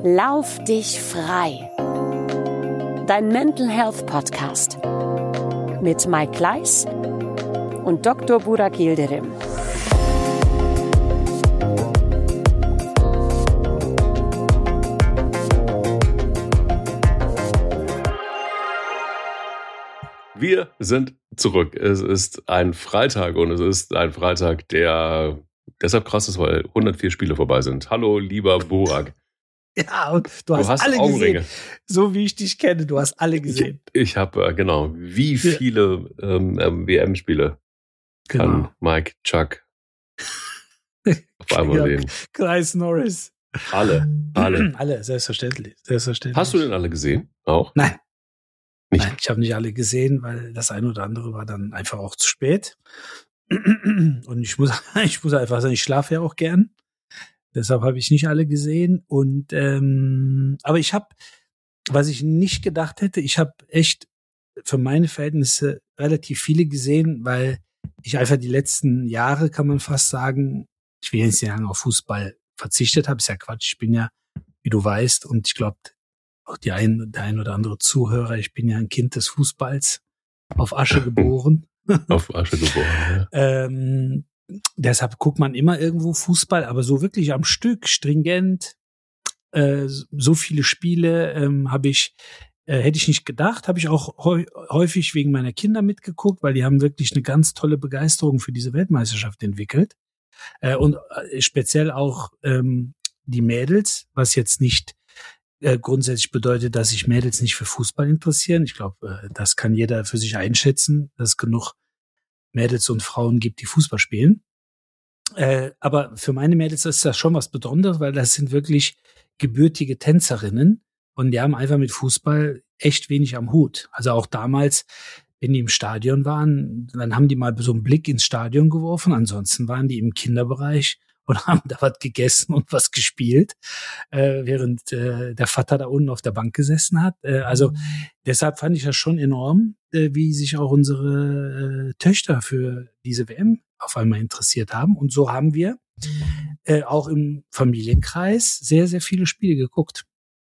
Lauf dich frei. Dein Mental Health Podcast mit Mike Kleiss und Dr. Burak Yildirim. Wir sind zurück. Es ist ein Freitag und es ist ein Freitag, der deshalb krass ist, weil 104 Spiele vorbei sind. Hallo, lieber Burak. Ja, und du hast alle Augenringe gesehen. So wie ich dich kenne, du hast alle gesehen. Ich habe, genau, wie viele WM-Spiele kann Mike Chuck auf einmal sehen? Chris Norris. Alle, selbstverständlich. Hast du denn alle gesehen? Auch? Nein. Nein, ich habe nicht alle gesehen, weil das eine oder andere war dann einfach auch zu spät. Und ich muss einfach sagen, ich schlafe ja auch gern. Deshalb habe ich nicht alle gesehen. Und aber ich habe, was ich nicht gedacht hätte, ich habe echt für meine Verhältnisse relativ viele gesehen, weil ich einfach die letzten Jahre, kann man fast sagen, ich will jetzt nicht lange auf Fußball verzichtet habe, ist ja Quatsch. Ich bin ja, wie du weißt, und ich glaube, auch der ein oder andere Zuhörer, ich bin ja ein Kind des Fußballs, auf Asche geboren. Auf Asche geboren, ja. Deshalb guckt man immer irgendwo Fußball, aber so wirklich am Stück, stringent, so viele Spiele hätte ich nicht gedacht, habe ich auch häufig wegen meiner Kinder mitgeguckt, weil die haben wirklich eine ganz tolle Begeisterung für diese Weltmeisterschaft entwickelt. Und speziell auch die Mädels, was jetzt nicht grundsätzlich bedeutet, dass sich Mädels nicht für Fußball interessieren. Ich glaube, das kann jeder für sich einschätzen, dass es genug Mädels und Frauen gibt, die Fußball spielen. Aber für meine Mädels ist das schon was Besonderes, weil das sind wirklich gebürtige Tänzerinnen und die haben einfach mit Fußball echt wenig am Hut. Also auch damals, wenn die im Stadion waren, dann haben die mal so einen Blick ins Stadion geworfen. Ansonsten waren die im Kinderbereich und haben da was gegessen und was gespielt, während der Vater da unten auf der Bank gesessen hat. Also deshalb fand ich das schon enorm, wie sich auch unsere Töchter für diese WM auf einmal interessiert haben. Und so haben wir auch im Familienkreis sehr, sehr viele Spiele geguckt.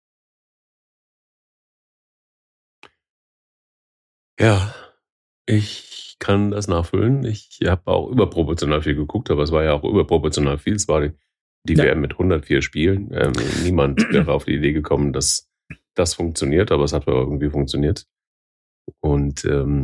Ja, ich kann das nachfüllen. Ich habe auch überproportional viel geguckt, aber es war ja auch überproportional viel. Es war die WM mit 104 Spielen. Niemand wäre auf die Idee gekommen, dass das funktioniert, aber es hat irgendwie funktioniert. Und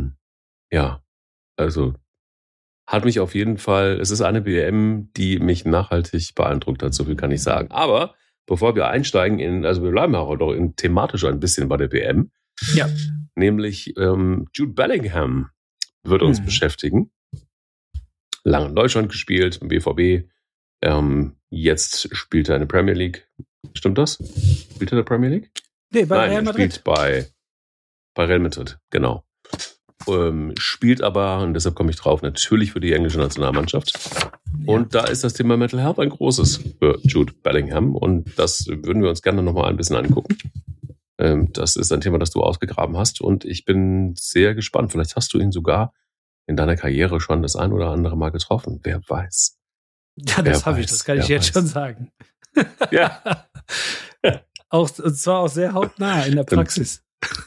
also hat mich auf jeden Fall, es ist eine WM, die mich nachhaltig beeindruckt hat, so viel kann ich sagen. Aber bevor wir einsteigen also wir bleiben auch doch thematisch ein bisschen bei der WM. Ja. Nämlich Jude Bellingham wird uns beschäftigen. Lange in Deutschland gespielt, im BVB. Jetzt spielt er in der Premier League. Stimmt das? Spielt er in der Premier League? Nee, bei Real Madrid. Er spielt bei Real Madrid, genau. Spielt aber, und deshalb komme ich drauf, natürlich für die englische Nationalmannschaft. Ja. Und da ist das Thema Mental Health ein großes für Jude Bellingham. Und das würden wir uns gerne nochmal ein bisschen angucken. Das ist ein Thema, das du ausgegraben hast. Und ich bin sehr gespannt. Vielleicht hast du ihn sogar in deiner Karriere schon das ein oder andere Mal getroffen. Wer weiß. Ja, das habe ich. Das kann ich jetzt schon sagen. Ja. Und zwar auch sehr hautnah in der Praxis.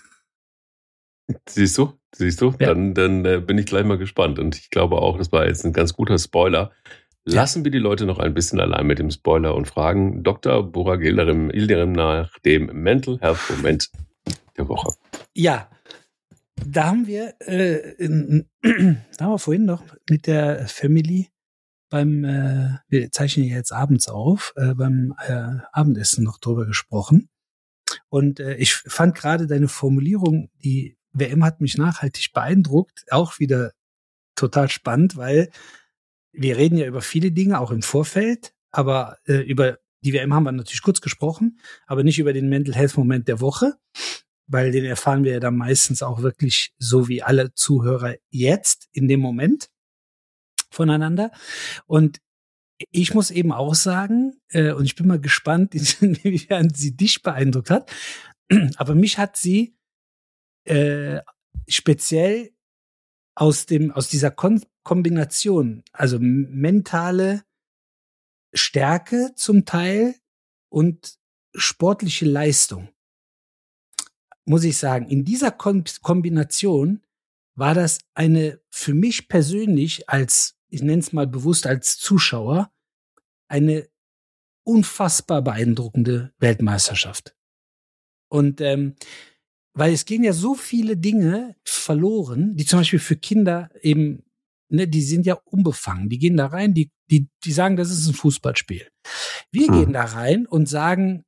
Siehst du? Ja. Dann bin ich gleich mal gespannt. Und ich glaube auch, das war jetzt ein ganz guter Spoiler. Lassen wir die Leute noch ein bisschen allein mit dem Spoiler und fragen Dr. Burak Yildirim nach dem Mental Health Moment der Woche. Ja, da haben wir, vorhin noch mit der Family wir zeichnen ja jetzt abends auf, beim Abendessen noch drüber gesprochen. Und ich fand gerade deine Formulierung, die WM hat mich nachhaltig beeindruckt, auch wieder total spannend, weil wir reden ja über viele Dinge, auch im Vorfeld, aber über die WM haben wir natürlich kurz gesprochen, aber nicht über den Mental Health Moment der Woche, weil den erfahren wir ja dann meistens auch wirklich so wie alle Zuhörer jetzt in dem Moment voneinander. Und ich muss eben auch sagen, und ich bin mal gespannt, inwiefern sie dich beeindruckt hat, aber mich hat sie speziell aus dieser Kombination, also mentale Stärke zum Teil und sportliche Leistung, muss ich sagen, in dieser Kombination war das eine für mich persönlich als, ich nenne es mal bewusst als Zuschauer, eine unfassbar beeindruckende Weltmeisterschaft. Und weil es gehen ja so viele Dinge verloren, die zum Beispiel für Kinder eben, ne, die sind ja unbefangen, die gehen da rein, die sagen, das ist ein Fußballspiel. Wir gehen da rein und sagen,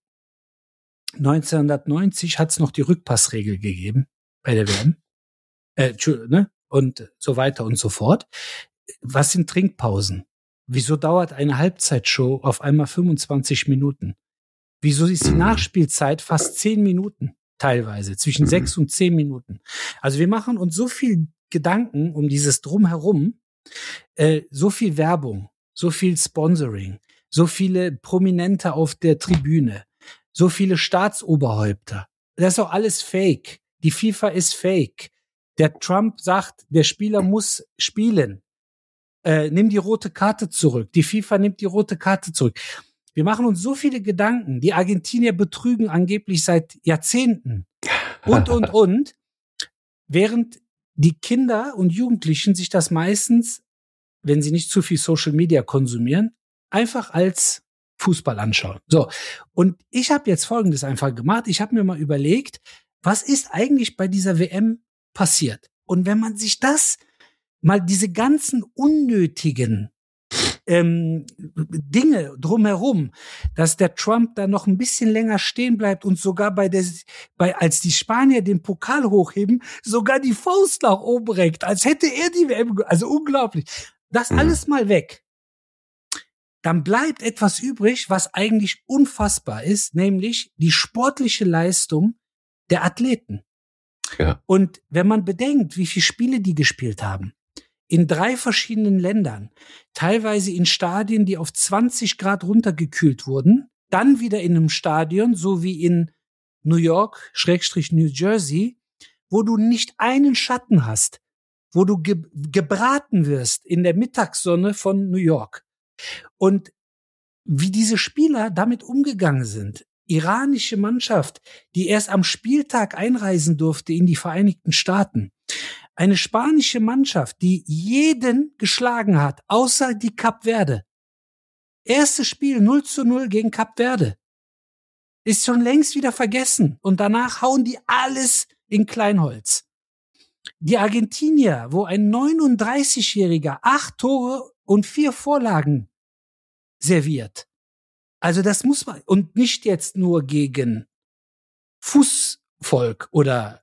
1990 hat es noch die Rückpassregel gegeben bei der WM. Ne? Und so weiter und so fort. Was sind Trinkpausen? Wieso dauert eine Halbzeitshow auf einmal 25 Minuten? Wieso ist die Nachspielzeit fast 10 Minuten teilweise, zwischen 6 und 10 Minuten? Also wir machen uns so viel Gedanken um dieses Drumherum, so viel Werbung, so viel Sponsoring, so viele Prominente auf der Tribüne, so viele Staatsoberhäupter. Das ist doch alles Fake. Die FIFA ist Fake. Der Trump sagt, der Spieler muss spielen. Nimm die rote Karte zurück. Die FIFA nimmt die rote Karte zurück. Wir machen uns so viele Gedanken. Die Argentinier betrügen angeblich seit Jahrzehnten. Und. Während die Kinder und Jugendlichen sich das meistens, wenn sie nicht zu viel Social Media konsumieren, einfach als Fußball anschauen. So. Und ich habe jetzt Folgendes einfach gemacht. Ich habe mir mal überlegt, was ist eigentlich bei dieser WM passiert? Und wenn man sich das mal, diese ganzen unnötigen Dinge drumherum, dass der Trump da noch ein bisschen länger stehen bleibt und sogar als die Spanier den Pokal hochheben, sogar die Faust nach oben reckt, als hätte er die WM, also unglaublich. Das alles mal weg. Dann bleibt etwas übrig, was eigentlich unfassbar ist, nämlich die sportliche Leistung der Athleten. Ja. Und wenn man bedenkt, wie viele Spiele die gespielt haben, in 3 verschiedenen Ländern, teilweise in Stadien, die auf 20 Grad runtergekühlt wurden, dann wieder in einem Stadion, so wie in New York, / New Jersey, wo du nicht einen Schatten hast, wo du gebraten wirst in der Mittagssonne von New York. Und wie diese Spieler damit umgegangen sind, iranische Mannschaft, die erst am Spieltag einreisen durfte in die Vereinigten Staaten, eine spanische Mannschaft, die jeden geschlagen hat, außer die Kap Verde. Erstes Spiel 0:0 gegen Kap Verde. Ist schon längst wieder vergessen. Und danach hauen die alles in Kleinholz. Die Argentinier, wo ein 39-Jähriger 8 Tore und 4 Vorlagen serviert. Also das muss man, und nicht jetzt nur gegen Fußvolk oder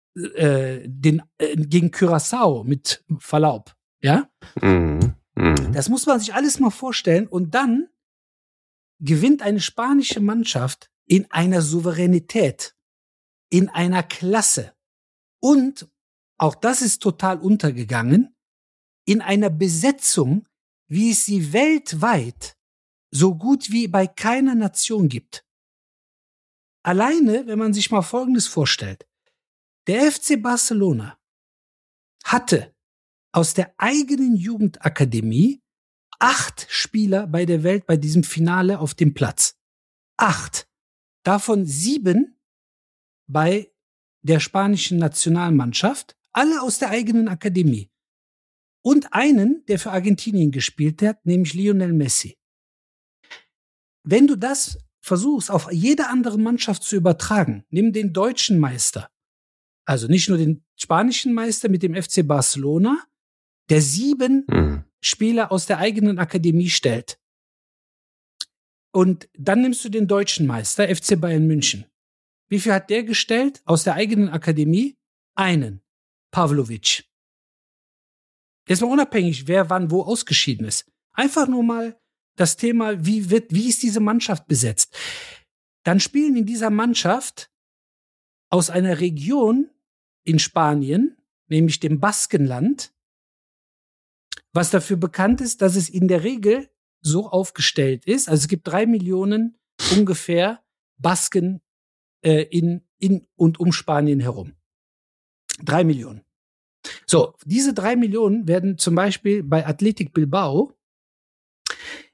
gegen Curaçao mit Verlaub, ja? Das muss man sich alles mal vorstellen. Und dann gewinnt eine spanische Mannschaft in einer Souveränität, in einer Klasse und, auch das ist total untergegangen, in einer Besetzung, wie es sie weltweit so gut wie bei keiner Nation gibt. Alleine, wenn man sich mal Folgendes vorstellt. Der FC Barcelona hatte aus der eigenen Jugendakademie 8 Spieler bei der Welt bei diesem Finale auf dem Platz. 8. Davon 7 bei der spanischen Nationalmannschaft, alle aus der eigenen Akademie. Und einen, der für Argentinien gespielt hat, nämlich Lionel Messi. Wenn du das versuchst, auf jede andere Mannschaft zu übertragen, nimm den deutschen Meister, also nicht nur den spanischen Meister mit dem FC Barcelona, der 7 Spieler aus der eigenen Akademie stellt. Und dann nimmst du den deutschen Meister, FC Bayern München. Wie viel hat der gestellt aus der eigenen Akademie? Einen, Pavlovic. Jetzt mal unabhängig, wer wann wo ausgeschieden ist. Einfach nur mal das Thema, wie ist diese Mannschaft besetzt? Dann spielen in dieser Mannschaft aus einer Region in Spanien, nämlich dem Baskenland, was dafür bekannt ist, dass es in der Regel so aufgestellt ist. Also es gibt 3 Millionen ungefähr Basken in und um Spanien herum. 3 Millionen. So, diese 3 Millionen werden zum Beispiel bei Athletic Bilbao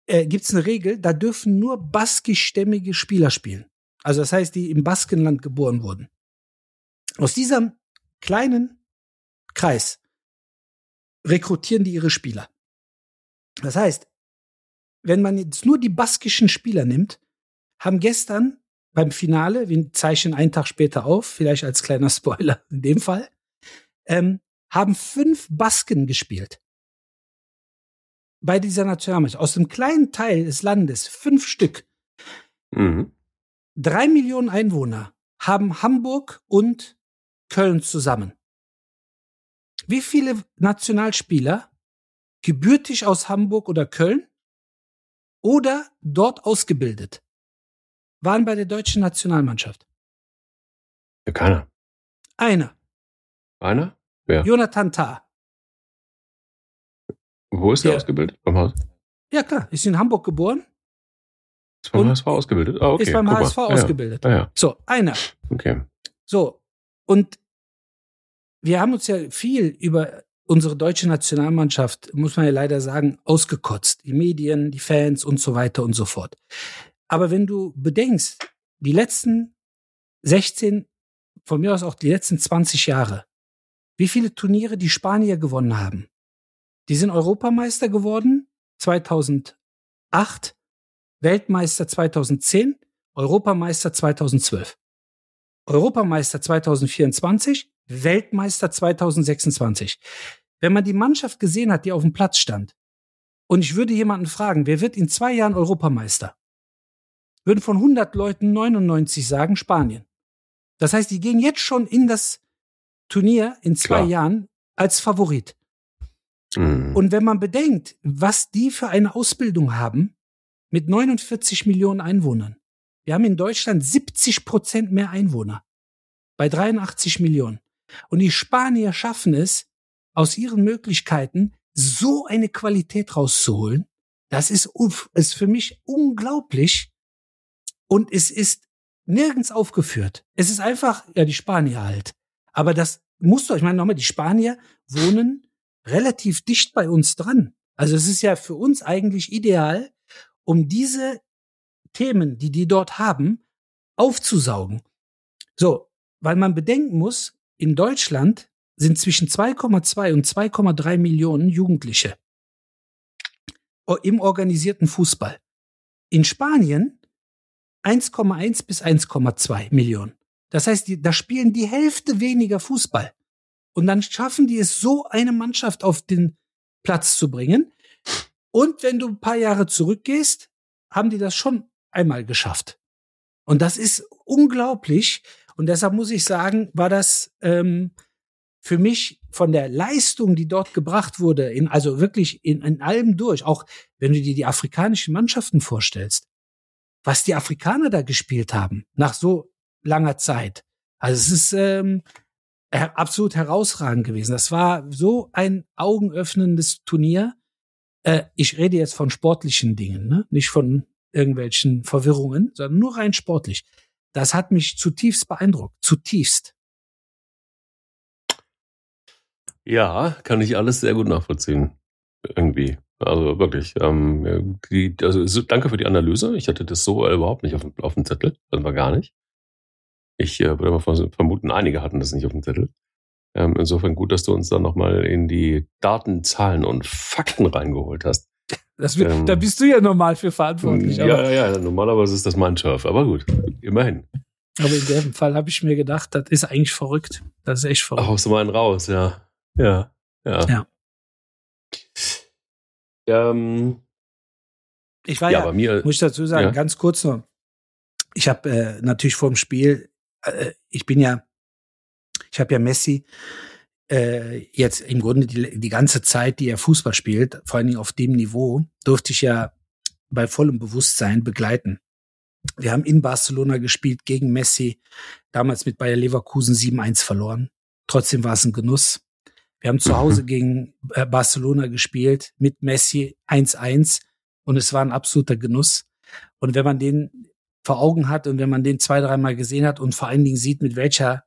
gibt es eine Regel, da dürfen nur baskischstämmige Spieler spielen. Also das heißt, die im Baskenland geboren wurden. Aus diesem kleinen Kreis rekrutieren die ihre Spieler. Das heißt, wenn man jetzt nur die baskischen Spieler nimmt, haben gestern beim Finale, wir zeichnen einen Tag später auf, vielleicht als kleiner Spoiler in dem Fall, haben 5 Basken gespielt. Bei dieser Nationalmannschaft. Aus dem kleinen Teil des Landes, 5 Stück. 3 Millionen Einwohner haben Hamburg und Köln zusammen. Wie viele Nationalspieler, gebürtig aus Hamburg oder Köln oder dort ausgebildet, waren bei der deutschen Nationalmannschaft? Ja, keiner. Einer. Einer? Wer? Jonathan Tah. Wo ist der ausgebildet? Beim HSV? Ja klar, ist in Hamburg geboren. Ist beim HSV ausgebildet? Ah, okay. Ist beim HSV ausgebildet. Ja. So, einer. Okay. So, und wir haben uns ja viel über unsere deutsche Nationalmannschaft, muss man ja leider sagen, ausgekotzt. Die Medien, die Fans und so weiter und so fort. Aber wenn du bedenkst, die letzten 16, von mir aus auch die letzten 20 Jahre, wie viele Turniere die Spanier gewonnen haben. Die sind Europameister geworden 2008, Weltmeister 2010, Europameister 2012. Europameister 2024, Weltmeister 2026. Wenn man die Mannschaft gesehen hat, die auf dem Platz stand, und ich würde jemanden fragen, wer wird in 2 Jahren Europameister? Würden von 100 Leuten 99 sagen, Spanien. Das heißt, die gehen jetzt schon in das Turnier in 2 Jahren als Favorit. Und wenn man bedenkt, was die für eine Ausbildung haben, mit 49 Millionen Einwohnern. Wir haben in Deutschland 70% mehr Einwohner. Bei 83 Millionen. Und die Spanier schaffen es, aus ihren Möglichkeiten so eine Qualität rauszuholen. Das ist für mich unglaublich. Und es ist nirgends aufgeführt. Es ist einfach, ja, die Spanier halt. Aber das musst du, ich meine nochmal, die Spanier wohnen relativ dicht bei uns dran. Also es ist ja für uns eigentlich ideal, um diese Themen, die dort haben, aufzusaugen. So, weil man bedenken muss, in Deutschland sind zwischen 2,2 und 2,3 Millionen Jugendliche im organisierten Fußball. In Spanien 1,1 bis 1,2 Millionen. Das heißt, da spielen die Hälfte weniger Fußball. Und dann schaffen die es, so eine Mannschaft auf den Platz zu bringen. Und wenn du ein paar Jahre zurückgehst, haben die das schon einmal geschafft. Und das ist unglaublich. Und deshalb muss ich sagen, war das für mich von der Leistung, die dort gebracht wurde, also wirklich in allem durch, auch wenn du dir die afrikanischen Mannschaften vorstellst, was die Afrikaner da gespielt haben, nach so langer Zeit. Also es ist absolut herausragend gewesen. Das war so ein augenöffnendes Turnier. Ich rede jetzt von sportlichen Dingen, ne? Nicht von irgendwelchen Verwirrungen, sondern nur rein sportlich. Das hat mich zutiefst beeindruckt. Zutiefst. Ja, kann ich alles sehr gut nachvollziehen. Irgendwie. Also wirklich. Danke für die Analyse. Ich hatte das so überhaupt nicht auf dem Zettel. Das war gar nicht. Ich würde mal vermuten, einige hatten das nicht auf dem Zettel. Insofern gut, dass du uns dann nochmal in die Daten, Zahlen und Fakten reingeholt hast. Da bist du ja normal für verantwortlich. Ja, normalerweise ist das mein Turf, aber gut, immerhin. Aber in dem Fall habe ich mir gedacht, das ist eigentlich verrückt. Das ist echt verrückt. Ach, haust du mal einen raus, ja. Ja. Ich war bei mir, muss ich dazu sagen, ganz kurz noch. Ich habe natürlich vor dem Spiel, ich habe ja Messi jetzt im Grunde die ganze Zeit, die er Fußball spielt, vor allen Dingen auf dem Niveau, durfte ich ja bei vollem Bewusstsein begleiten. Wir haben in Barcelona gespielt gegen Messi, damals mit Bayer Leverkusen 7-1 verloren. Trotzdem war es ein Genuss. Wir haben zu Hause gegen Barcelona gespielt mit Messi 1-1 und es war ein absoluter Genuss. Und wenn man den vor Augen hat und wenn man den 2-3 Mal gesehen hat und vor allen Dingen sieht, mit welcher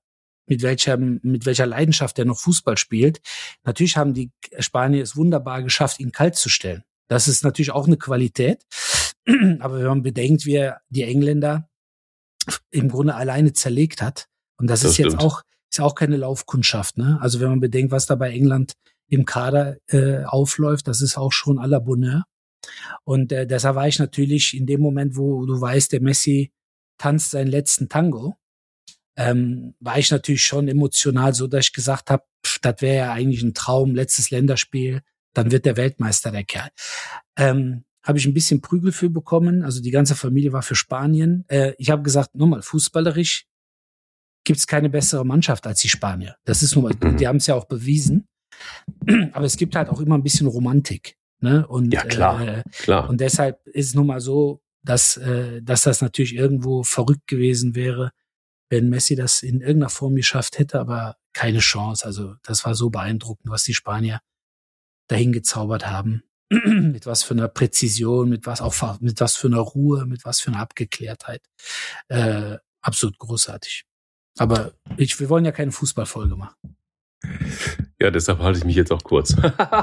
Leidenschaft er noch Fußball spielt, natürlich haben die Spanier es wunderbar geschafft, ihn kalt zu stellen. Das ist natürlich auch eine Qualität. Aber wenn man bedenkt, wie er die Engländer im Grunde alleine zerlegt hat, und das ist stimmt. jetzt auch keine Laufkundschaft, ne? Also wenn man bedenkt, was da bei England im Kader aufläuft, das ist auch schon à la Bonheur. Und deshalb war ich natürlich in dem Moment, wo du weißt, der Messi tanzt seinen letzten Tango, war ich natürlich schon emotional so, dass ich gesagt habe, das wäre ja eigentlich ein Traum, letztes Länderspiel, dann wird der Weltmeister, der Kerl. Habe ich ein bisschen Prügel für bekommen, also die ganze Familie war für Spanien. Ich habe gesagt, nochmal, fußballerisch gibt's keine bessere Mannschaft als die Spanier. Das ist nun mal, die haben es ja auch bewiesen. Aber es gibt halt auch immer ein bisschen Romantik. Ne? Und, ja, klar. Und deshalb ist es nun mal so, dass das natürlich irgendwo verrückt gewesen wäre, wenn Messi das in irgendeiner Form geschafft hätte, aber keine Chance. Also das war so beeindruckend, was die Spanier dahin gezaubert haben. Mit was für einer Präzision, mit was für einer Ruhe, mit was für einer Abgeklärtheit. Absolut großartig. Aber wir wollen ja keine Fußballfolge machen. Ja, deshalb halte ich mich jetzt auch kurz.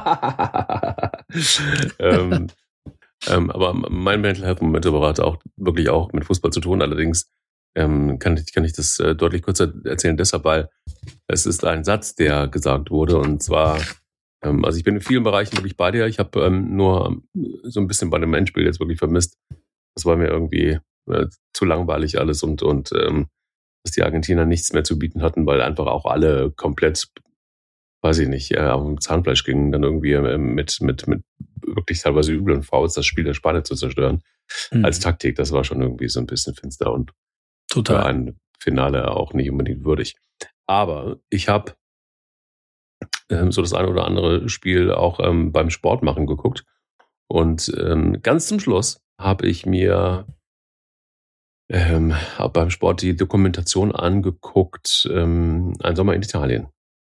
Aber mein Mental Health Moment hat auch wirklich auch mit Fußball zu tun. Allerdings kann ich das deutlich kürzer erzählen, deshalb, weil es ist ein Satz, der gesagt wurde, und zwar, also ich bin in vielen Bereichen wirklich bei dir. Ich habe nur so ein bisschen bei dem Endspiel jetzt wirklich vermisst. Das war mir irgendwie zu langweilig alles und dass die Argentinier nichts mehr zu bieten hatten, weil einfach auch alle komplett, weiß ich nicht, auf dem Zahnfleisch gingen, dann irgendwie mit wirklich teilweise üblen Fouls das Spiel der Spanier zu zerstören. Als Taktik, das war schon irgendwie so ein bisschen finster und total. Ein Finale auch nicht unbedingt würdig. Aber ich habe so das eine oder andere Spiel auch beim Sportmachen geguckt. Und ganz zum Schluss habe ich mir beim Sport die Dokumentation angeguckt, Ein Sommer in Italien.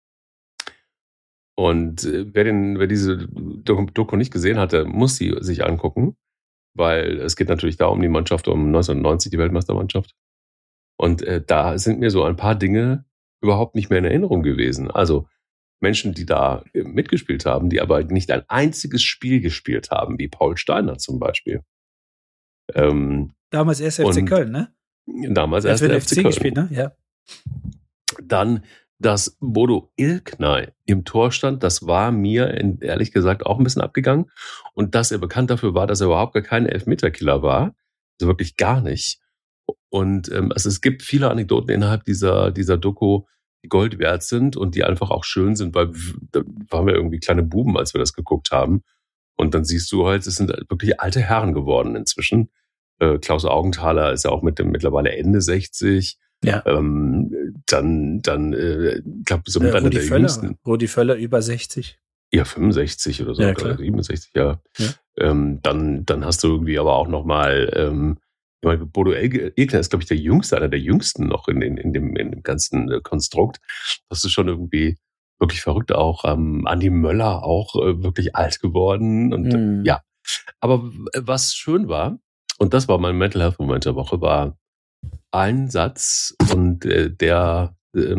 Und wer diese Doku nicht gesehen hatte, muss sie sich angucken, weil es geht natürlich da um die Mannschaft, um 1990, die Weltmeistermannschaft. Und da sind mir so ein paar Dinge überhaupt nicht mehr in Erinnerung gewesen. Also Menschen, die da mitgespielt haben, die aber nicht ein einziges Spiel gespielt haben, wie Paul Steiner zum Beispiel. Damals erst FC Köln, ne? Damals erst FC Köln. Gespielt, ne? Ja. Dann, dass Bodo Illgner im Tor stand, das war mir ehrlich gesagt auch ein bisschen abgegangen. Und dass er bekannt dafür war, dass er überhaupt gar kein Elfmeterkiller war. Also wirklich gar nicht. Und also es gibt viele Anekdoten innerhalb dieser Doku, die Gold wert sind und die einfach auch schön sind, weil da waren wir irgendwie kleine Buben, als wir das geguckt haben. Und dann siehst du halt, es sind wirklich alte Herren geworden inzwischen. Klaus Augenthaler ist ja auch mit dem mittlerweile Ende 60. Ja. Dann ich glaube, so mit einer der jüngsten. Rudi Völler über 60. Ja, 65 oder so, ja, oder 67, ja. Dann hast du irgendwie aber auch nochmal, Bodo Illgner ist, glaube ich, der Jüngste, einer der Jüngsten noch in dem ganzen Konstrukt. Das ist schon irgendwie wirklich verrückt. Auch Andi Möller auch wirklich alt geworden. Und ja. Aber was schön war, und das war mein Mental Health Moment der Woche, war ein Satz, und den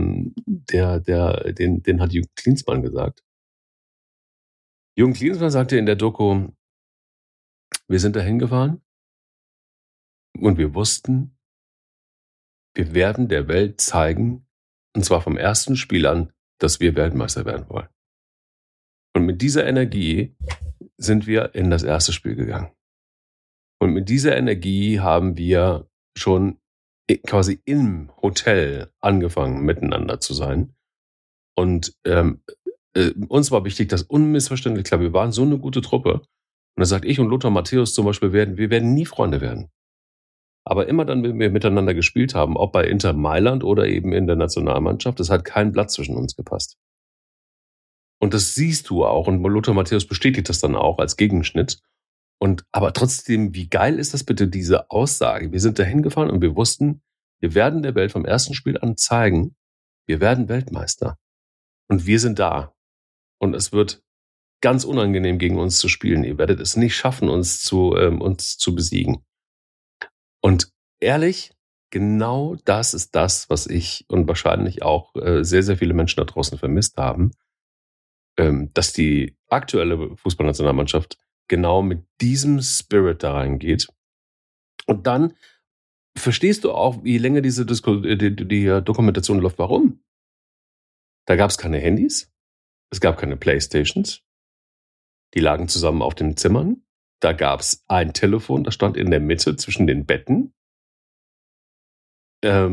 hat Jürgen Klinsmann gesagt. Jürgen Klinsmann sagte in der Doku, wir sind dahin gefahren und wir wussten, wir werden der Welt zeigen, und zwar vom ersten Spiel an, dass wir Weltmeister werden wollen. Und mit dieser Energie sind wir in das erste Spiel gegangen. Und mit dieser Energie haben wir schon quasi im Hotel angefangen, miteinander zu sein. Und uns war wichtig, dass unmissverständlich klar, wir waren so eine gute Truppe. Und da sagt ich und Lothar Matthäus zum Beispiel, wir werden nie Freunde werden. Aber immer dann, wenn wir miteinander gespielt haben, ob bei Inter Mailand oder eben in der Nationalmannschaft, es hat kein Blatt zwischen uns gepasst. Und das siehst du auch. Und Lothar Matthäus bestätigt das dann auch als Gegenschnitt. Aber trotzdem, wie geil ist das bitte, diese Aussage? Wir sind dahin gefahren und wir wussten, wir werden der Welt vom ersten Spiel an zeigen, wir werden Weltmeister. Und wir sind da. Und es wird ganz unangenehm, gegen uns zu spielen. Ihr werdet es nicht schaffen, uns zu besiegen. Und ehrlich, genau das ist das, was ich und wahrscheinlich auch sehr, sehr viele Menschen da draußen vermisst haben, dass die aktuelle Fußballnationalmannschaft genau mit diesem Spirit da reingeht. Und dann verstehst du auch, wie länger die Dokumentation läuft, warum. Da gab es keine Handys, es gab keine Playstations, die lagen zusammen auf den Zimmern. Da gab es ein Telefon, das stand in der Mitte zwischen den Betten. Da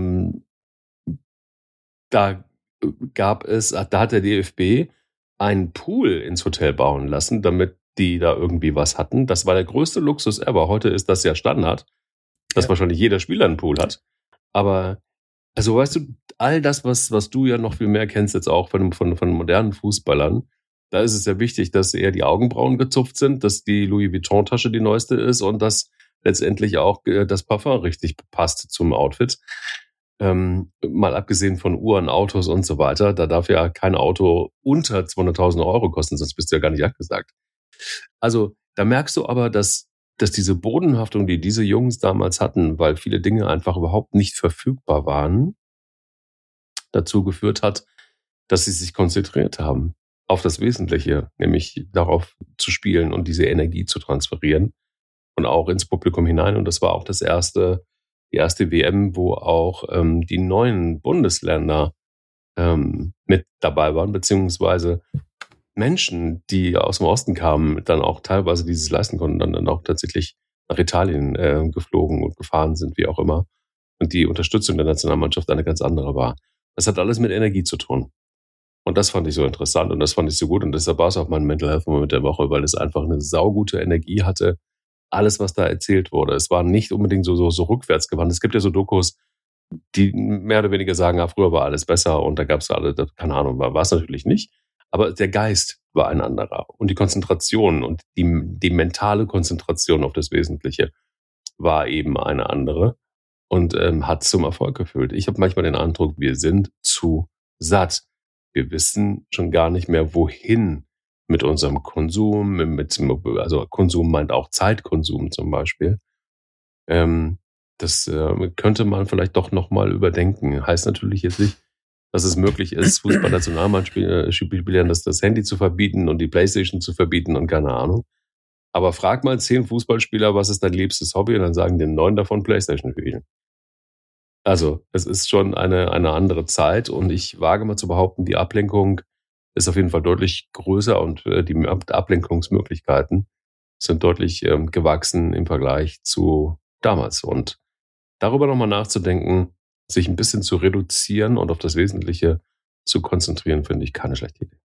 hat der DFB einen Pool ins Hotel bauen lassen, damit die da irgendwie was hatten. Das war der größte Luxus ever. Heute ist das ja Standard, dass wahrscheinlich jeder Spieler einen Pool hat. Aber, also weißt du, all das, was du ja noch viel mehr kennst jetzt auch von modernen Fußballern, da ist es ja wichtig, dass eher die Augenbrauen gezupft sind, dass die Louis Vuitton-Tasche die neueste ist und dass letztendlich auch das Parfum richtig passt zum Outfit. Mal abgesehen von Uhren, Autos und so weiter, da darf ja kein Auto unter 200.000 Euro kosten, sonst bist du ja gar nicht abgesagt. Also da merkst du aber, dass diese Bodenhaftung, die diese Jungs damals hatten, weil viele Dinge einfach überhaupt nicht verfügbar waren, dazu geführt hat, dass sie sich konzentriert haben auf das Wesentliche, nämlich darauf zu spielen und diese Energie zu transferieren und auch ins Publikum hinein. Und das war auch die erste WM, wo auch die neuen Bundesländer mit dabei waren, beziehungsweise Menschen, die aus dem Osten kamen, dann auch teilweise dieses leisten konnten, dann auch tatsächlich nach Italien geflogen und gefahren sind, wie auch immer. Und die Unterstützung der Nationalmannschaft eine ganz andere war. Das hat alles mit Energie zu tun. Und das fand ich so interessant und das fand ich so gut. Und deshalb war es auch mein Mental Health Moment der Woche, weil es einfach eine saugute Energie hatte. Alles, was da erzählt wurde. Es war nicht unbedingt so rückwärts gewandt. Es gibt ja so Dokus, die mehr oder weniger sagen, früher war alles besser und da gab es keine Ahnung, war es natürlich nicht. Aber der Geist war ein anderer. Und die Konzentration und die mentale Konzentration auf das Wesentliche war eben eine andere und hat zum Erfolg geführt. Ich habe manchmal den Eindruck, wir sind zu satt. Wir wissen schon gar nicht mehr, wohin mit unserem Konsum. Also Konsum meint auch Zeitkonsum zum Beispiel. Das könnte man vielleicht doch nochmal überdenken. Heißt natürlich jetzt nicht, dass es möglich ist, Fußballnationalmannspielern das Handy zu verbieten und die Playstation zu verbieten und keine Ahnung. Aber frag mal 10 Fußballspieler, was ist dein liebstes Hobby? Und dann sagen dir 9 davon Playstation spielen. Also es ist schon eine andere Zeit und ich wage mal zu behaupten, die Ablenkung ist auf jeden Fall deutlich größer und die Ablenkungsmöglichkeiten sind deutlich gewachsen im Vergleich zu damals. Und darüber nochmal nachzudenken, sich ein bisschen zu reduzieren und auf das Wesentliche zu konzentrieren, finde ich keine schlechte Idee.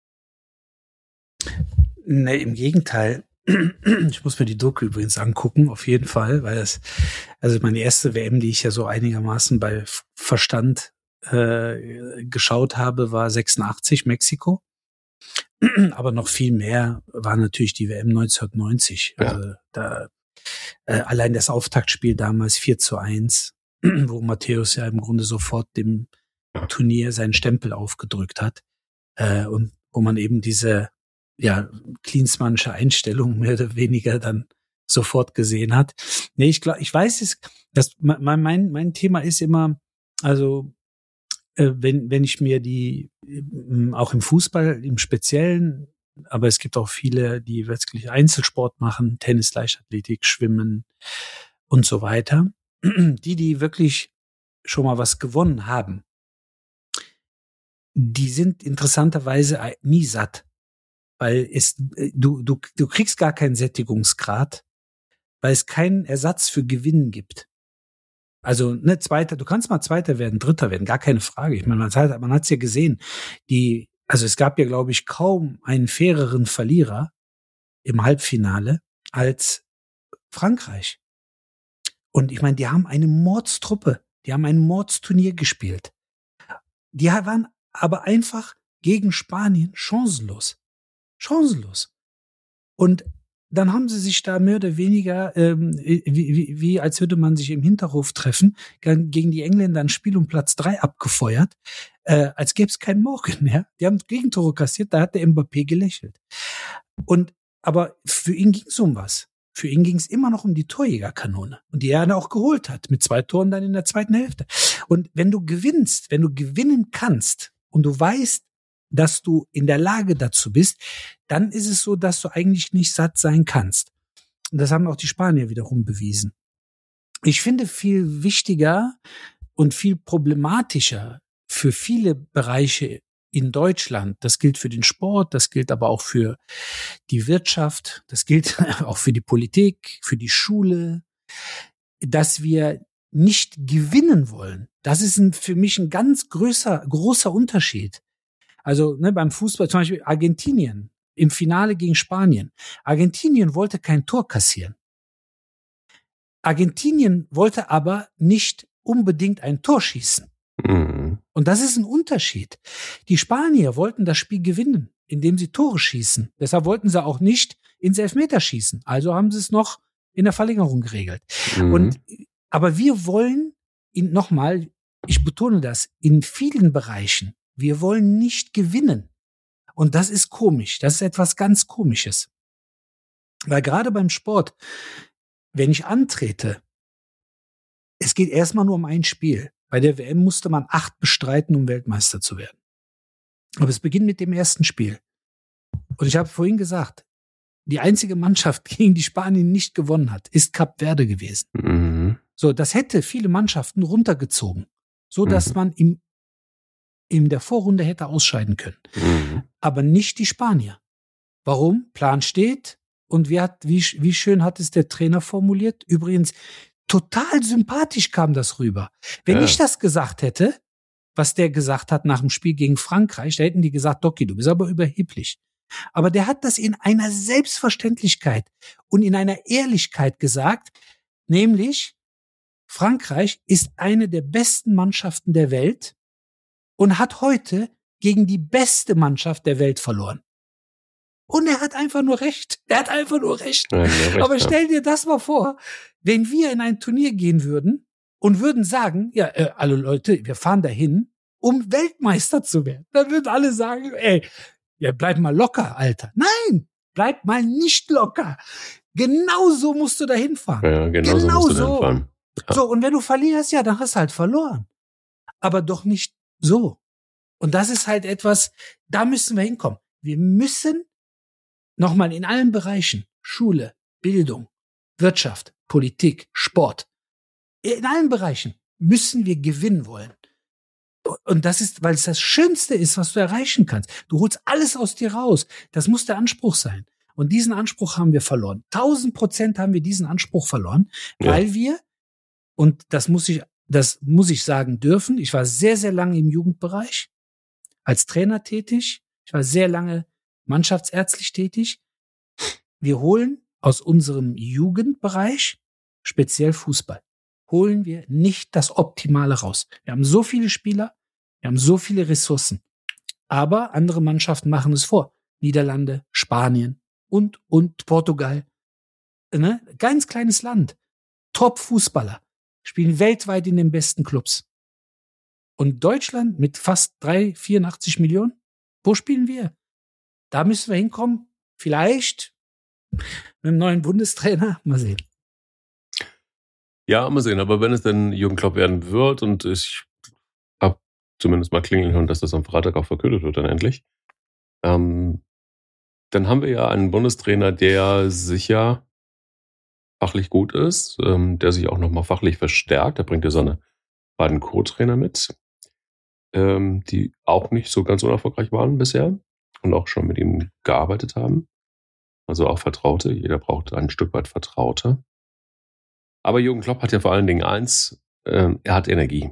Nee, im Gegenteil. Ich muss mir die Doku übrigens angucken, auf jeden Fall, weil also meine erste WM, die ich ja so einigermaßen bei Verstand geschaut habe, war 86 Mexiko. Aber noch viel mehr war natürlich die WM 1990. Ja. Also da allein das Auftaktspiel damals 4:1, wo Matthäus ja im Grunde sofort dem Turnier seinen Stempel aufgedrückt hat und wo man eben diese Klinsmannsche Einstellung mehr oder weniger dann sofort gesehen hat. Nee, ich weiß es, dass mein Thema ist immer, also wenn ich mir die auch im Fußball im Speziellen, aber es gibt auch viele, die wirklich Einzelsport machen, Tennis, Leichtathletik, Schwimmen und so weiter, die wirklich schon mal was gewonnen haben, die sind interessanterweise nie satt. Weil du kriegst gar keinen Sättigungsgrad, weil es keinen Ersatz für Gewinnen gibt. Also Zweiter, du kannst mal Zweiter werden, Dritter werden, gar keine Frage. Ich meine, man hat's ja gesehen. Also es gab ja, glaube ich, kaum einen faireren Verlierer im Halbfinale als Frankreich. Und ich meine, die haben eine Mordstruppe, die haben ein Mordsturnier gespielt. Die waren aber einfach gegen Spanien chancenlos. Und dann haben sie sich da mehr oder weniger, wie als würde man sich im Hinterhof treffen, gegen die Engländer ein Spiel um Platz 3 abgefeuert, als gäbe es keinen Morgen. Ja? Die haben Gegentore kassiert, da hat der Mbappé gelächelt. Aber für ihn ging es um was. Für ihn ging es immer noch um die Torjägerkanone. Und die er auch geholt hat, mit 2 Toren dann in der zweiten Hälfte. Und wenn du gewinnen kannst und du weißt, dass du in der Lage dazu bist, dann ist es so, dass du eigentlich nicht satt sein kannst. das haben auch die Spanier wiederum bewiesen. Ich finde viel wichtiger und viel problematischer für viele Bereiche in Deutschland, das gilt für den Sport, das gilt aber auch für die Wirtschaft, das gilt auch für die Politik, für die Schule, dass wir nicht gewinnen wollen. Das ist für mich ein ganz großer Unterschied. Also beim Fußball zum Beispiel Argentinien im Finale gegen Spanien. Argentinien wollte kein Tor kassieren. Argentinien wollte aber nicht unbedingt ein Tor schießen. Mhm. Und das ist ein Unterschied. Die Spanier wollten das Spiel gewinnen, indem sie Tore schießen. Deshalb wollten sie auch nicht ins Elfmeterschießen. Also haben sie es noch in der Verlängerung geregelt. Aber wir wollen, nochmal, ich betone das, in vielen Bereichen, wir wollen nicht gewinnen. Und das ist komisch. Das ist etwas ganz Komisches. Weil gerade beim Sport, wenn ich antrete, es geht erstmal nur um ein Spiel. Bei der WM musste man 8 bestreiten, um Weltmeister zu werden. Aber es beginnt mit dem ersten Spiel. Und ich habe vorhin gesagt, die einzige Mannschaft, gegen die Spanien nicht gewonnen hat, ist Kap Verde gewesen. Mhm. So, das hätte viele Mannschaften runtergezogen, so dass man in der Vorrunde hätte ausscheiden können. Mhm. Aber nicht die Spanier. Warum? Plan steht. Und wie schön hat es der Trainer formuliert? Übrigens, total sympathisch kam das rüber. Wenn ich das gesagt hätte, was der gesagt hat nach dem Spiel gegen Frankreich, da hätten die gesagt, Doki, du bist aber überheblich. Aber der hat das in einer Selbstverständlichkeit und in einer Ehrlichkeit gesagt, nämlich Frankreich ist eine der besten Mannschaften der Welt und hat heute gegen die beste Mannschaft der Welt verloren. Und er hat einfach nur recht. Ja, aber stell dir das mal vor, wenn wir in ein Turnier gehen würden und würden sagen, ja, alle Leute, wir fahren dahin, um Weltmeister zu werden. Dann würden alle sagen, ja, bleib mal locker, Alter. Nein, bleib mal nicht locker. Genau so musst du dahin fahren. Ja, genau so musst du dahin fahren. Ja. So, und wenn du verlierst, ja, dann hast du halt verloren. Aber doch nicht so. Und das ist halt etwas, da müssen wir hinkommen. Wir müssen nochmal in allen Bereichen, Schule, Bildung, Wirtschaft, Politik, Sport, in allen Bereichen müssen wir gewinnen wollen. Und das ist, weil es das Schönste ist, was du erreichen kannst. Du holst alles aus dir raus. Das muss der Anspruch sein. Und diesen Anspruch haben wir verloren. 1000% haben wir diesen Anspruch verloren, weil wir, und das muss ich sagen dürfen, ich war sehr, sehr lange im Jugendbereich als Trainer tätig. Ich war sehr lange mannschaftsärztlich tätig. Wir holen aus unserem Jugendbereich, speziell Fußball, holen wir nicht das Optimale raus. Wir haben so viele Spieler, wir haben so viele Ressourcen. Aber andere Mannschaften machen es vor. Niederlande, Spanien und Portugal. Ne? Ganz kleines Land. Top-Fußballer. Spielen weltweit in den besten Clubs. Und Deutschland mit fast 84 Millionen? Wo spielen wir? Da müssen wir hinkommen. Vielleicht mit einem neuen Bundestrainer. Mal sehen. Ja, mal sehen. Aber wenn es denn Jürgen Klopp werden wird, und ich habe zumindest mal klingeln hören, dass das am Freitag auch verkündet wird dann endlich, dann haben wir ja einen Bundestrainer, der sicher fachlich gut ist, der sich auch nochmal fachlich verstärkt. Der bringt ja seine beiden Co-Trainer mit, die auch nicht so ganz unerfolgreich waren bisher und auch schon mit ihm gearbeitet haben. Also auch Vertraute. Jeder braucht ein Stück weit Vertraute. Aber Jürgen Klopp hat ja vor allen Dingen eins, er hat Energie.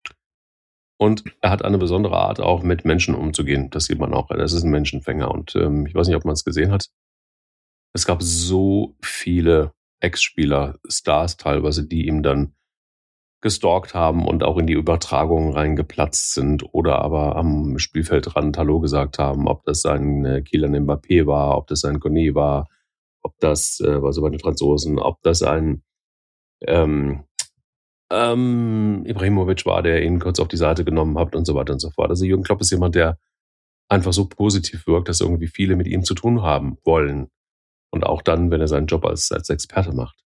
Und er hat eine besondere Art, auch mit Menschen umzugehen. Das sieht man auch. Das ist ein Menschenfänger. Und ich weiß nicht, ob man es gesehen hat. Es gab so viele Ex-Spieler, Stars teilweise, die ihm dann gestalkt haben und auch in die Übertragungen reingeplatzt sind oder aber am Spielfeldrand Hallo gesagt haben, ob das ein Kylian Mbappé war, ob das ein Koné war, ob das, also bei den Franzosen, ob das ein Ibrahimovic war, der ihn kurz auf die Seite genommen hat und so weiter und so fort. Also Jürgen Klopp ist jemand, der einfach so positiv wirkt, dass irgendwie viele mit ihm zu tun haben wollen. Und auch dann, wenn er seinen Job als Experte macht.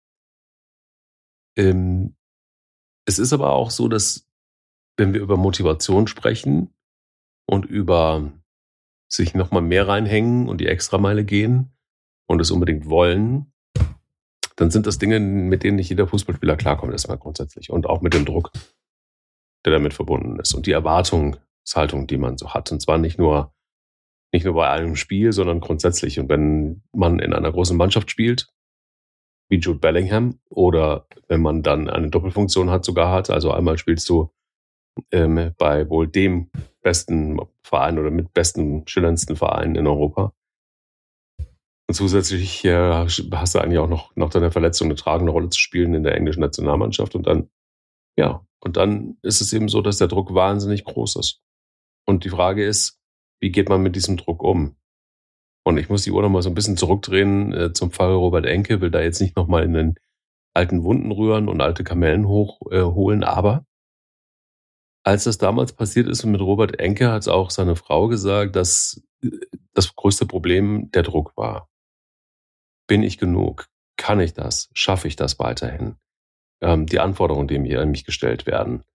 Es ist aber auch so, dass wenn wir über Motivation sprechen und über sich nochmal mehr reinhängen und die Extrameile gehen und es unbedingt wollen, dann sind das Dinge, mit denen nicht jeder Fußballspieler klarkommt, erstmal grundsätzlich. Und auch mit dem Druck, der damit verbunden ist. Und die Erwartungshaltung, die man so hat. Und zwar nicht nur bei einem Spiel, sondern grundsätzlich. Und wenn man in einer großen Mannschaft spielt, wie Jude Bellingham, oder wenn man dann eine Doppelfunktion also einmal spielst du bei wohl dem besten Verein oder mit besten, schillerndsten Verein in Europa. Und zusätzlich hast du eigentlich auch noch deiner Verletzung eine tragende Rolle zu spielen in der englischen Nationalmannschaft. Und dann ist es eben so, dass der Druck wahnsinnig groß ist. Und die Frage ist, wie geht man mit diesem Druck um? Und ich muss die Uhr noch mal so ein bisschen zurückdrehen zum Fall Robert Enke, will da jetzt nicht noch mal in den alten Wunden rühren und alte Kamellen hochholen, aber als das damals passiert ist mit Robert Enke, hat auch seine Frau gesagt, dass das größte Problem der Druck war. Bin ich genug? Kann ich das? Schaffe ich das weiterhin? Die Anforderungen, die mir an mich gestellt werden.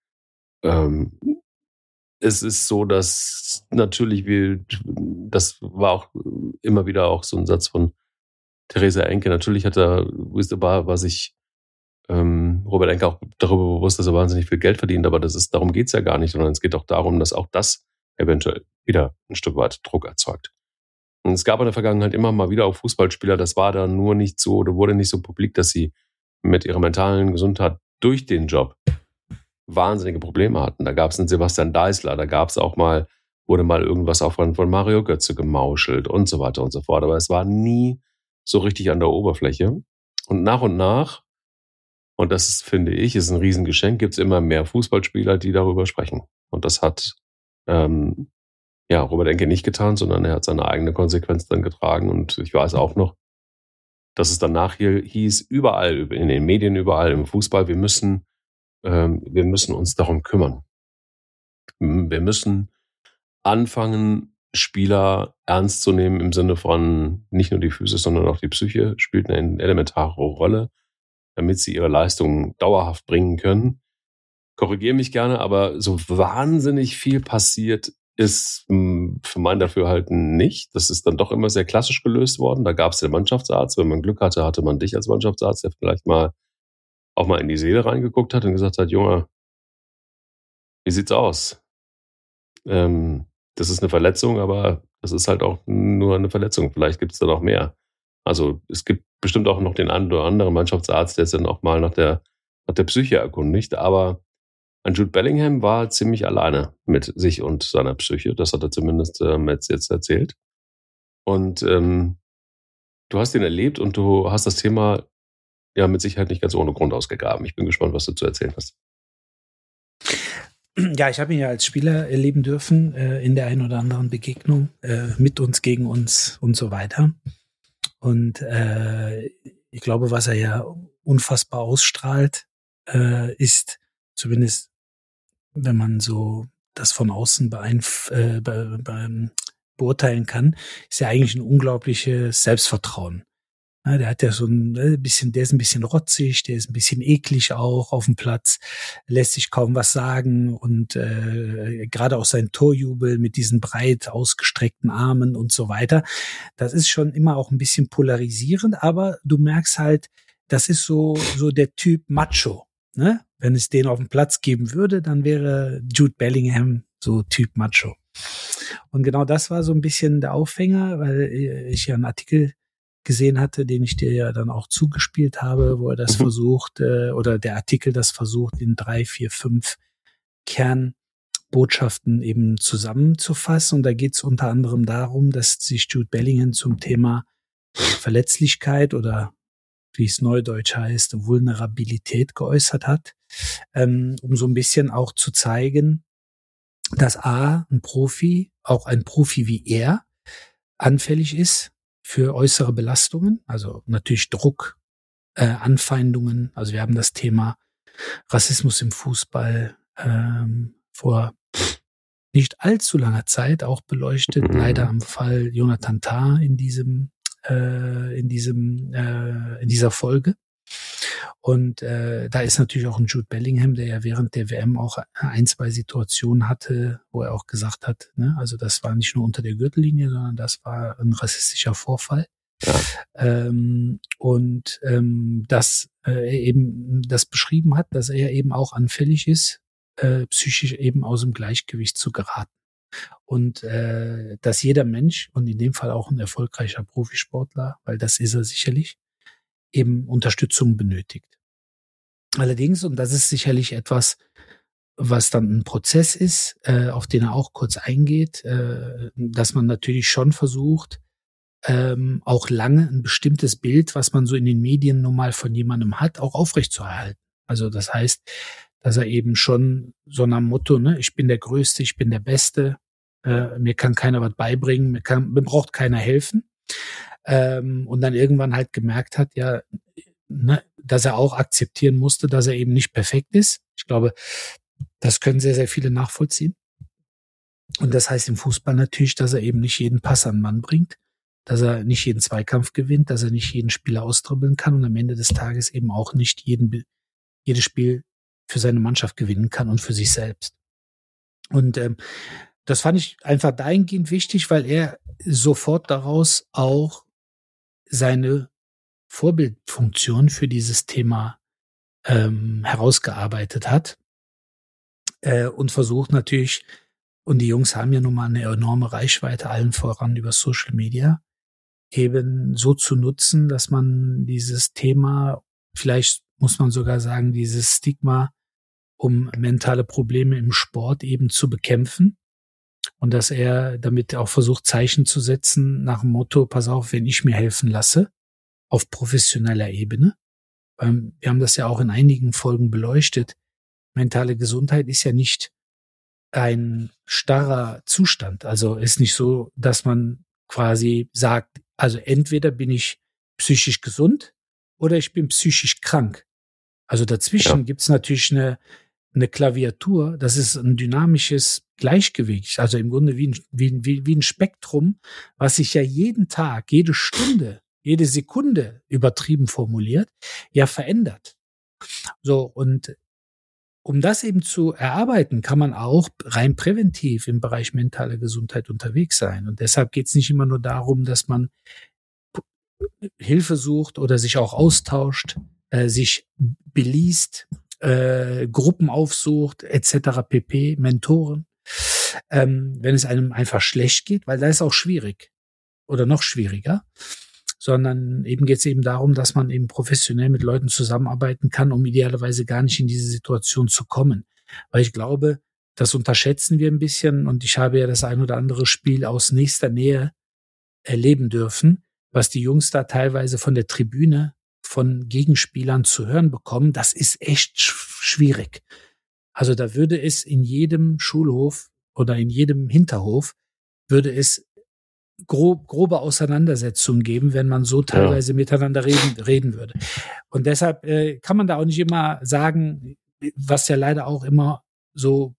Es ist so, dass natürlich das war auch immer wieder auch so ein Satz von Theresa Enke. Natürlich war sich Robert Enke auch darüber bewusst, dass er wahnsinnig viel Geld verdient, aber darum geht's ja gar nicht, sondern es geht auch darum, dass auch das eventuell wieder ein Stück weit Druck erzeugt. Und es gab in der Vergangenheit immer mal wieder auch Fußballspieler, das war dann nur nicht so, oder wurde nicht so publik, dass sie mit ihrer mentalen Gesundheit durch den Job wahnsinnige Probleme hatten. Da gab es einen Sebastian Deißler, wurde mal irgendwas auch von Mario Götze gemauschelt und so weiter und so fort. Aber es war nie so richtig an der Oberfläche. Und nach, und das finde ich, ist ein Riesengeschenk, gibt es immer mehr Fußballspieler, die darüber sprechen. Und das hat Robert Enke nicht getan, sondern er hat seine eigene Konsequenz dann getragen. Und ich weiß auch noch, dass es danach hier hieß, überall, in den Medien, überall im Fußball, wir müssen uns darum kümmern. Wir müssen anfangen, Spieler ernst zu nehmen im Sinne von nicht nur die Physis, sondern auch die Psyche spielt eine elementare Rolle, damit sie ihre Leistung dauerhaft bringen können. Korrigiere mich gerne, aber so wahnsinnig viel passiert ist für mein Dafürhalten nicht. Das ist dann doch immer sehr klassisch gelöst worden. Da gab es den Mannschaftsarzt. Wenn man Glück hatte, hatte man dich als Mannschaftsarzt, der vielleicht auch mal in die Seele reingeguckt hat und gesagt hat, Junge, wie sieht's aus? Das ist eine Verletzung, aber das ist halt auch nur eine Verletzung. Vielleicht gibt es da noch mehr. Also es gibt bestimmt auch noch den einen oder anderen Mannschaftsarzt, der ist dann auch mal nach der Psyche erkundigt. Aber ein Jude Bellingham war ziemlich alleine mit sich und seiner Psyche. Das hat er zumindest jetzt erzählt. Und du hast ihn erlebt und du hast das Thema ja mit Sicherheit nicht ganz ohne Grund ausgegraben. Ich bin gespannt, was du zu erzählen hast. Ja, ich habe ihn ja als Spieler erleben dürfen in der einen oder anderen Begegnung mit uns, gegen uns und so weiter. Und ich glaube, was er ja unfassbar ausstrahlt, ist zumindest, wenn man so das von außen beurteilen kann, ist ja eigentlich ein unglaubliches Selbstvertrauen. Ja, der hat ja so der ist ein bisschen rotzig, der ist ein bisschen eklig auch auf dem Platz, lässt sich kaum was sagen und gerade auch sein Torjubel mit diesen breit ausgestreckten Armen und so weiter, das ist schon immer auch ein bisschen polarisierend, aber du merkst halt, das ist so der Typ Macho, ne? Wenn es den auf dem Platz geben würde, dann wäre Jude Bellingham so Typ Macho. Und genau das war so ein bisschen der Aufhänger, weil ich ja einen Artikel gesehen hatte, den ich dir ja dann auch zugespielt habe, wo er das versucht, oder der Artikel das versucht, in 3, 4, 5 Kernbotschaften eben zusammenzufassen. Und da geht es unter anderem darum, dass sich Jude Bellingham zum Thema Verletzlichkeit oder wie es neudeutsch heißt, Vulnerabilität geäußert hat, um so ein bisschen auch zu zeigen, dass ein Profi wie er, anfällig ist für äußere Belastungen, also natürlich Druck, Anfeindungen. Also wir haben das Thema Rassismus im Fußball vor nicht allzu langer Zeit auch beleuchtet, leider am Fall Jonathan Tah in dieser Folge. Und da ist natürlich auch ein Jude Bellingham, der ja während der WM auch 1, 2 Situationen hatte, wo er auch gesagt hat, ne, also das war nicht nur unter der Gürtellinie, sondern das war ein rassistischer Vorfall. Ja. Dass er eben das beschrieben hat, dass er eben auch anfällig ist, psychisch eben aus dem Gleichgewicht zu geraten. Und dass jeder Mensch, und in dem Fall auch ein erfolgreicher Profisportler, weil das ist er sicherlich, eben Unterstützung benötigt. Allerdings, und das ist sicherlich etwas, was dann ein Prozess ist, auf den er auch kurz eingeht, dass man natürlich schon versucht, auch lange ein bestimmtes Bild, was man so in den Medien nun mal von jemandem hat, auch aufrechtzuerhalten. Also das heißt, dass er eben schon so nach dem Motto, ne, ich bin der Größte, ich bin der Beste, mir kann keiner was beibringen, mir braucht keiner helfen. Und dann irgendwann halt gemerkt hat, ja, ne, dass er auch akzeptieren musste, dass er eben nicht perfekt ist. Ich glaube, das können sehr, sehr viele nachvollziehen. Und das heißt im Fußball natürlich, dass er eben nicht jeden Pass an den Mann bringt, dass er nicht jeden Zweikampf gewinnt, dass er nicht jeden Spieler austribbeln kann und am Ende des Tages eben auch nicht jedes Spiel für seine Mannschaft gewinnen kann und für sich selbst. Und das fand ich einfach dahingehend wichtig, weil er sofort daraus auch seine Vorbildfunktion für dieses Thema herausgearbeitet hat und versucht natürlich, und die Jungs haben ja nun mal eine enorme Reichweite, allen voran über Social Media, eben so zu nutzen, dass man dieses Thema, vielleicht muss man sogar sagen, dieses Stigma um mentale Probleme im Sport eben zu bekämpfen. Und dass er damit auch versucht, Zeichen zu setzen nach dem Motto, pass auf, wenn ich mir helfen lasse, auf professioneller Ebene. Wir haben das ja auch in einigen Folgen beleuchtet. Mentale Gesundheit ist ja nicht ein starrer Zustand. Also ist nicht so, dass man quasi sagt, also entweder bin ich psychisch gesund oder ich bin psychisch krank. Also dazwischen gibt's natürlich eine Klaviatur, das ist ein dynamisches Gleichgewicht, also im Grunde wie ein Spektrum, was sich ja jeden Tag, jede Stunde, jede Sekunde, übertrieben formuliert, ja verändert. So, und um das eben zu erarbeiten, kann man auch rein präventiv im Bereich mentale Gesundheit unterwegs sein. Und deshalb geht es nicht immer nur darum, dass man Hilfe sucht oder sich auch austauscht, sich beliest, Gruppen aufsucht, etc. pp., Mentoren, wenn es einem einfach schlecht geht, weil da ist auch schwierig oder noch schwieriger, sondern eben geht es eben darum, dass man eben professionell mit Leuten zusammenarbeiten kann, um idealerweise gar nicht in diese Situation zu kommen. Weil ich glaube, das unterschätzen wir ein bisschen und ich habe ja das ein oder andere Spiel aus nächster Nähe erleben dürfen, was die Jungs da teilweise von der Tribüne von Gegenspielern zu hören bekommen, das ist echt schwierig. Also da würde es in jedem Schulhof oder in jedem Hinterhof würde es grobe Auseinandersetzungen geben, wenn man so teilweise miteinander reden würde. Und deshalb kann man da auch nicht immer sagen, was ja leider auch immer so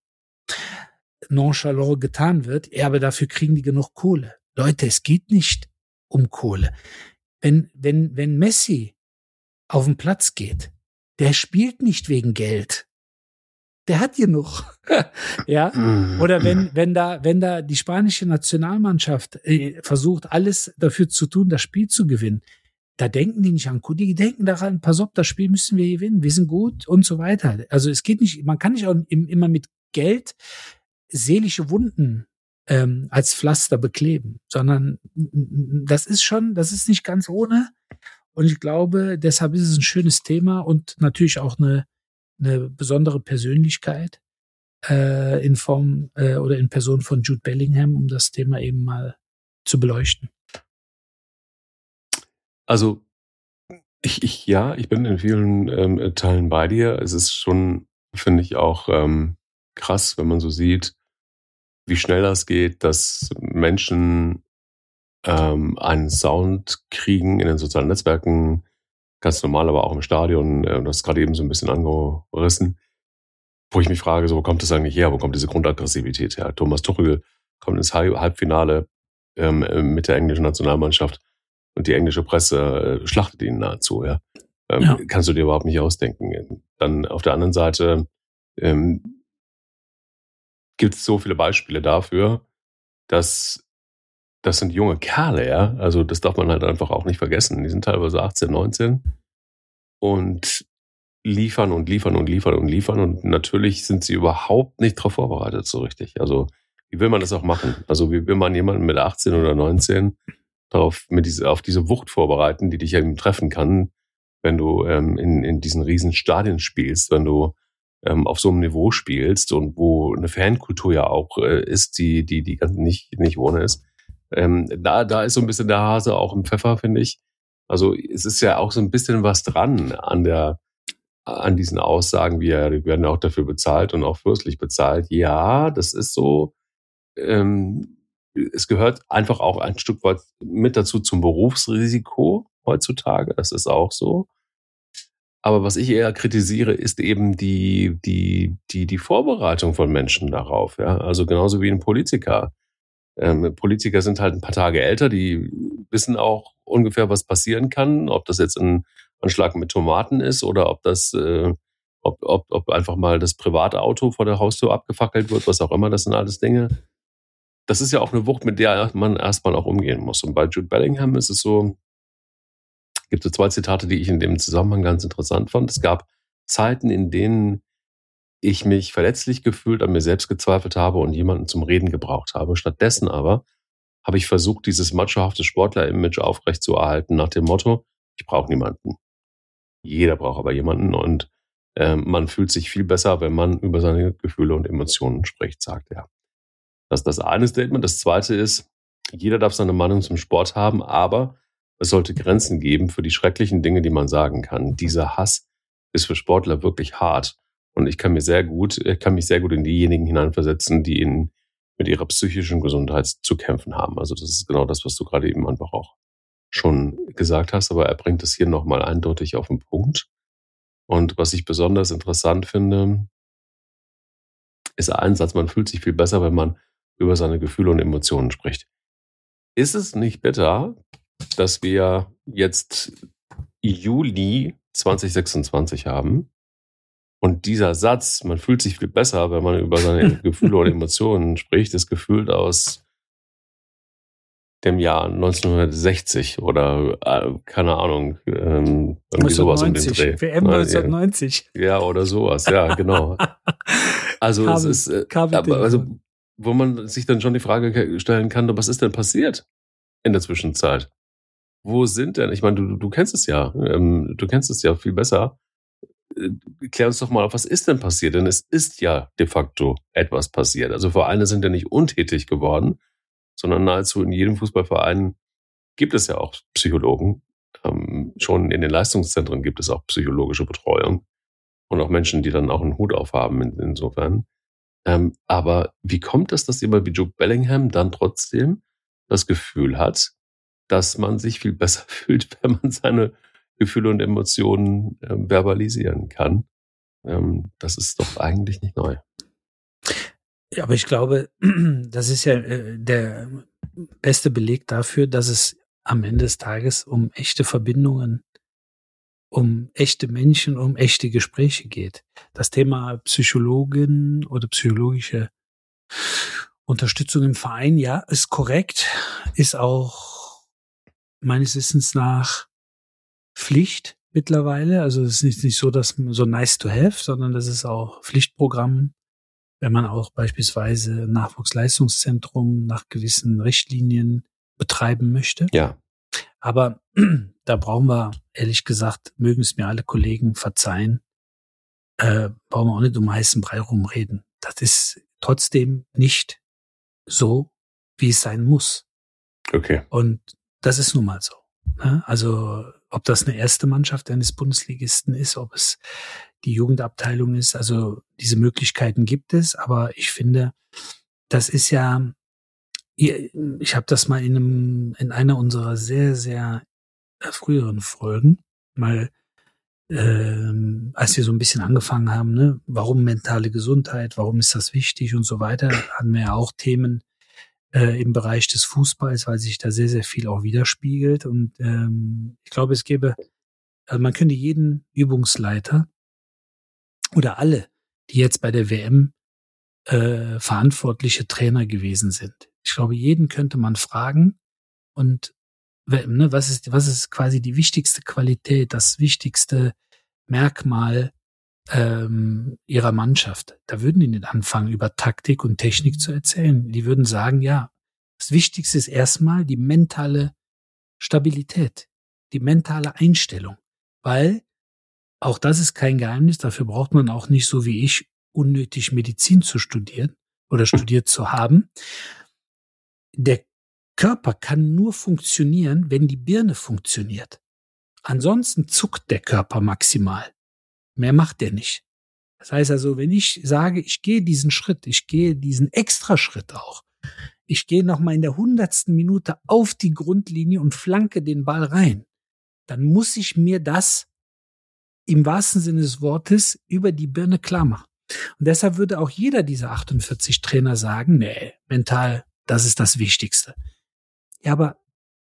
nonchalant getan wird, ja, aber dafür kriegen die genug Kohle. Leute, es geht nicht um Kohle. Wenn Messi auf den Platz geht, der spielt nicht wegen Geld. Der hat genug. Ja? Oder wenn da die spanische Nationalmannschaft versucht, alles dafür zu tun, das Spiel zu gewinnen, da denken die nicht an Kohle, die denken daran, pass auf, das Spiel müssen wir gewinnen, wir sind gut und so weiter. Also es geht nicht, man kann nicht auch immer mit Geld seelische Wunden als Pflaster bekleben, sondern das ist nicht ganz ohne. Und ich glaube, deshalb ist es ein schönes Thema und natürlich auch eine besondere Persönlichkeit in Form oder in Person von Jude Bellingham, um das Thema eben mal zu beleuchten. Also ich bin in vielen Teilen bei dir. Es ist schon, finde ich, auch krass, wenn man so sieht, wie schnell das geht, dass Menschen einen Sound kriegen in den sozialen Netzwerken, ganz normal, aber auch im Stadion. Du hast gerade eben so ein bisschen angerissen, wo ich mich frage, so, wo kommt das eigentlich her? Wo kommt diese Grundaggressivität her? Thomas Tuchel kommt ins Halbfinale mit der englischen Nationalmannschaft und die englische Presse schlachtet ihn nahezu. Ja? Kannst du dir überhaupt nicht ausdenken. Dann auf der anderen Seite gibt es so viele Beispiele dafür, dass das sind junge Kerle, ja. Also das darf man halt einfach auch nicht vergessen. Die sind teilweise 18, 19 und liefern und liefern und liefern und liefern. Und natürlich sind sie überhaupt nicht darauf vorbereitet, so richtig. Also wie will man das auch machen? Also wie will man jemanden mit 18 oder 19 auf diese Wucht vorbereiten, die dich eben treffen kann, wenn du in diesen riesen Stadien spielst, wenn du auf so einem Niveau spielst und wo eine Fankultur ja auch ist, die ganz nicht ohne ist. Da ist so ein bisschen der Hase auch im Pfeffer, finde ich. Also es ist ja auch so ein bisschen was dran an diesen Aussagen, die werden auch dafür bezahlt und auch fürstlich bezahlt. Ja, das ist so. Es gehört einfach auch ein Stück weit mit dazu zum Berufsrisiko heutzutage. Das ist auch so. Aber was ich eher kritisiere, ist eben die Vorbereitung von Menschen darauf. Ja? Also genauso wie ein Politiker. Politiker sind halt ein paar Tage älter, die wissen auch ungefähr, was passieren kann, ob das jetzt ein Anschlag mit Tomaten ist oder ob das, ob einfach mal das Privatauto vor der Haustür abgefackelt wird, was auch immer, das sind alles Dinge. Das ist ja auch eine Wucht, mit der man erstmal auch umgehen muss. Und bei Jude Bellingham ist es so, gibt es 2 Zitate, die ich in dem Zusammenhang ganz interessant fand. Es gab Zeiten, in denen ich mich verletzlich gefühlt, an mir selbst gezweifelt habe und jemanden zum Reden gebraucht habe. Stattdessen aber habe ich versucht, dieses machohafte Sportler-Image aufrechtzuerhalten nach dem Motto, ich brauche niemanden. Jeder braucht aber jemanden und man fühlt sich viel besser, wenn man über seine Gefühle und Emotionen spricht, sagt er. Das ist das eine Statement. Das zweite ist, jeder darf seine Meinung zum Sport haben, aber es sollte Grenzen geben für die schrecklichen Dinge, die man sagen kann. Dieser Hass ist für Sportler wirklich hart. Und ich kann mich sehr gut in diejenigen hineinversetzen, die mit ihrer psychischen Gesundheit zu kämpfen haben. Also das ist genau das, was du gerade eben einfach auch schon gesagt hast. Aber er bringt es hier nochmal eindeutig auf den Punkt. Und was ich besonders interessant finde, ist ein Satz, man fühlt sich viel besser, wenn man über seine Gefühle und Emotionen spricht. Ist es nicht bitter, dass wir jetzt Juli 2026 haben und dieser Satz, man fühlt sich viel besser, wenn man über seine Gefühle und Emotionen spricht, ist gefühlt aus dem Jahr 1960 oder keine Ahnung, irgendwie sowas um den Dreh. WM 1990. Ja, oder sowas, ja, genau. Also es ist, wo man sich dann schon die Frage stellen kann, was ist denn passiert in der Zwischenzeit? Wo sind denn, ich meine, du kennst es ja, viel besser. Klär uns doch mal, was ist denn passiert? Denn es ist ja de facto etwas passiert. Also Vereine sind ja nicht untätig geworden, sondern nahezu in jedem Fußballverein gibt es ja auch Psychologen. Schon in den Leistungszentren gibt es auch psychologische Betreuung und auch Menschen, die dann auch einen Hut aufhaben insofern. Aber wie kommt es, dass jemand wie Jude Bellingham dann trotzdem das Gefühl hat, dass man sich viel besser fühlt, wenn man seine Gefühle und Emotionen verbalisieren kann? Das ist doch eigentlich nicht neu. Ja, aber ich glaube, das ist ja der beste Beleg dafür, dass es am Ende des Tages um echte Verbindungen, um echte Menschen, um echte Gespräche geht. Das Thema Psychologin oder psychologische Unterstützung im Verein, ja, ist korrekt, ist auch meines Wissens nach Pflicht mittlerweile. Also es ist nicht so, dass so nice to have, sondern das ist auch Pflichtprogramm, wenn man auch beispielsweise Nachwuchsleistungszentrum nach gewissen Richtlinien betreiben möchte. Ja. Aber da brauchen wir, ehrlich gesagt, mögen es mir alle Kollegen verzeihen, brauchen wir auch nicht um heißen Brei rumreden. Das ist trotzdem nicht so, wie es sein muss. Okay. Und das ist nun mal so. Ne? Also ob das eine erste Mannschaft eines Bundesligisten ist, ob es die Jugendabteilung ist, also diese Möglichkeiten gibt es, aber ich finde, das ist ja, ich habe das mal in einer unserer sehr, sehr früheren Folgen mal, als wir so ein bisschen angefangen haben, ne, warum mentale Gesundheit, warum ist das wichtig und so weiter, hatten wir ja auch Themen im Bereich des Fußballs, weil sich da sehr, sehr viel auch widerspiegelt. Und ich glaube, also man könnte jeden Übungsleiter oder alle, die jetzt bei der WM verantwortliche Trainer gewesen sind, Ich glaube, jeden könnte man fragen. Und was ist quasi die wichtigste Qualität, das wichtigste Merkmal ihrer Mannschaft? Da würden die nicht anfangen, über Taktik und Technik zu erzählen. Die würden sagen, ja, das Wichtigste ist erstmal die mentale Stabilität, die mentale Einstellung. Weil, auch das ist kein Geheimnis, dafür braucht man auch nicht so wie ich unnötig Medizin zu studieren oder studiert zu haben. Der Körper kann nur funktionieren, wenn die Birne funktioniert. Ansonsten zuckt der Körper maximal. Mehr macht er nicht. Das heißt also, wenn ich sage, ich gehe diesen Schritt, ich gehe diesen Extraschritt auch, ich gehe nochmal in der 100. Minute auf die Grundlinie und flanke den Ball rein, dann muss ich mir das im wahrsten Sinne des Wortes über die Birne klar machen. Und deshalb würde auch jeder dieser 48 Trainer sagen, nee, mental, das ist das Wichtigste. Ja, aber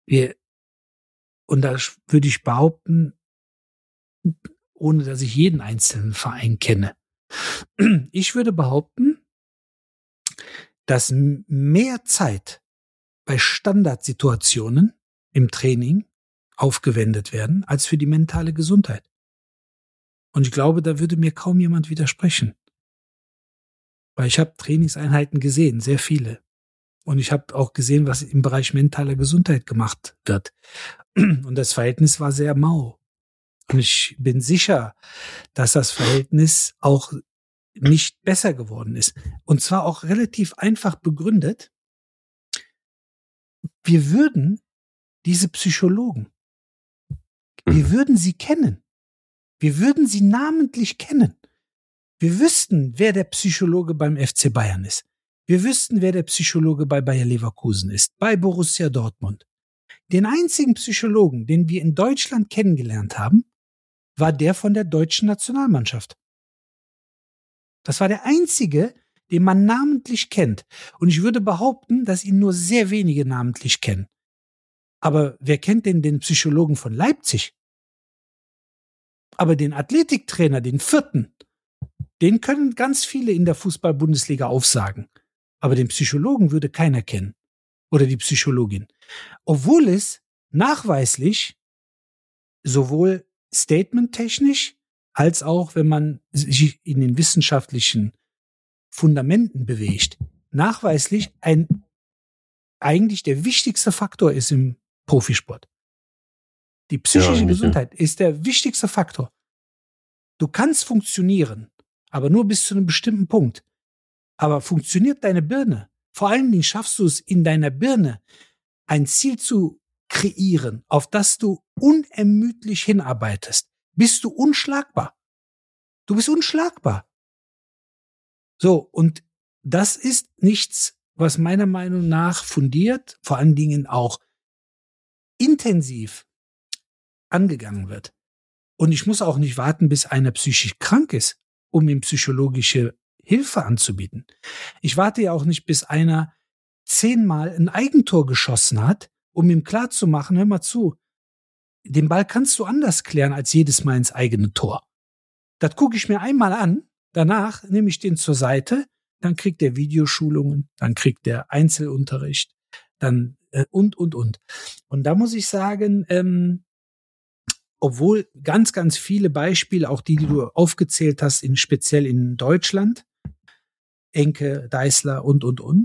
und da würde ich behaupten, ohne dass ich jeden einzelnen Verein kenne, ich würde behaupten, dass mehr Zeit bei Standardsituationen im Training aufgewendet werden, als für die mentale Gesundheit. Und ich glaube, da würde mir kaum jemand widersprechen. Weil ich habe Trainingseinheiten gesehen, sehr viele. Und ich habe auch gesehen, was im Bereich mentaler Gesundheit gemacht wird. Und das Verhältnis war sehr mau. Und ich bin sicher, dass das Verhältnis auch nicht besser geworden ist. Und zwar auch relativ einfach begründet. Wir würden diese Psychologen, wir würden sie kennen. Wir würden sie namentlich kennen. Wir wüssten, wer der Psychologe beim FC Bayern ist. Wir wüssten, wer der Psychologe bei Bayer Leverkusen ist, bei Borussia Dortmund. Den einzigen Psychologen, den wir in Deutschland kennengelernt haben, war der von der deutschen Nationalmannschaft. Das war der einzige, den man namentlich kennt. Und ich würde behaupten, dass ihn nur sehr wenige namentlich kennen. Aber wer kennt denn den Psychologen von Leipzig? Aber den Athletiktrainer, den 4., den können ganz viele in der Fußball-Bundesliga aufsagen. Aber den Psychologen würde keiner kennen. Oder die Psychologin. Obwohl es nachweislich sowohl statementtechnisch als auch, wenn man sich in den wissenschaftlichen Fundamenten bewegt, nachweislich eigentlich der wichtigste Faktor ist im Profisport. Die psychische Gesundheit ist der wichtigste Faktor. Du kannst funktionieren, aber nur bis zu einem bestimmten Punkt. Aber funktioniert deine Birne? Vor allen Dingen schaffst du es in deiner Birne, ein Ziel zu kreieren, auf das du unermüdlich hinarbeitest. Bist du unschlagbar. Du bist unschlagbar. So, und das ist nichts, was meiner Meinung nach fundiert, vor allen Dingen auch intensiv angegangen wird. Und ich muss auch nicht warten, bis einer psychisch krank ist, um ihm psychologische Hilfe anzubieten. Ich warte ja auch nicht, bis einer 10-mal ein Eigentor geschossen hat, um ihm klarzumachen, hör mal zu, den Ball kannst du anders klären als jedes Mal ins eigene Tor. Das gucke ich mir einmal an, danach nehme ich den zur Seite, dann kriegt er Videoschulungen, dann kriegt er Einzelunterricht, dann und. Und da muss ich sagen, obwohl ganz, ganz viele Beispiele, auch die du aufgezählt hast, speziell in Deutschland, Enke, Deißler und.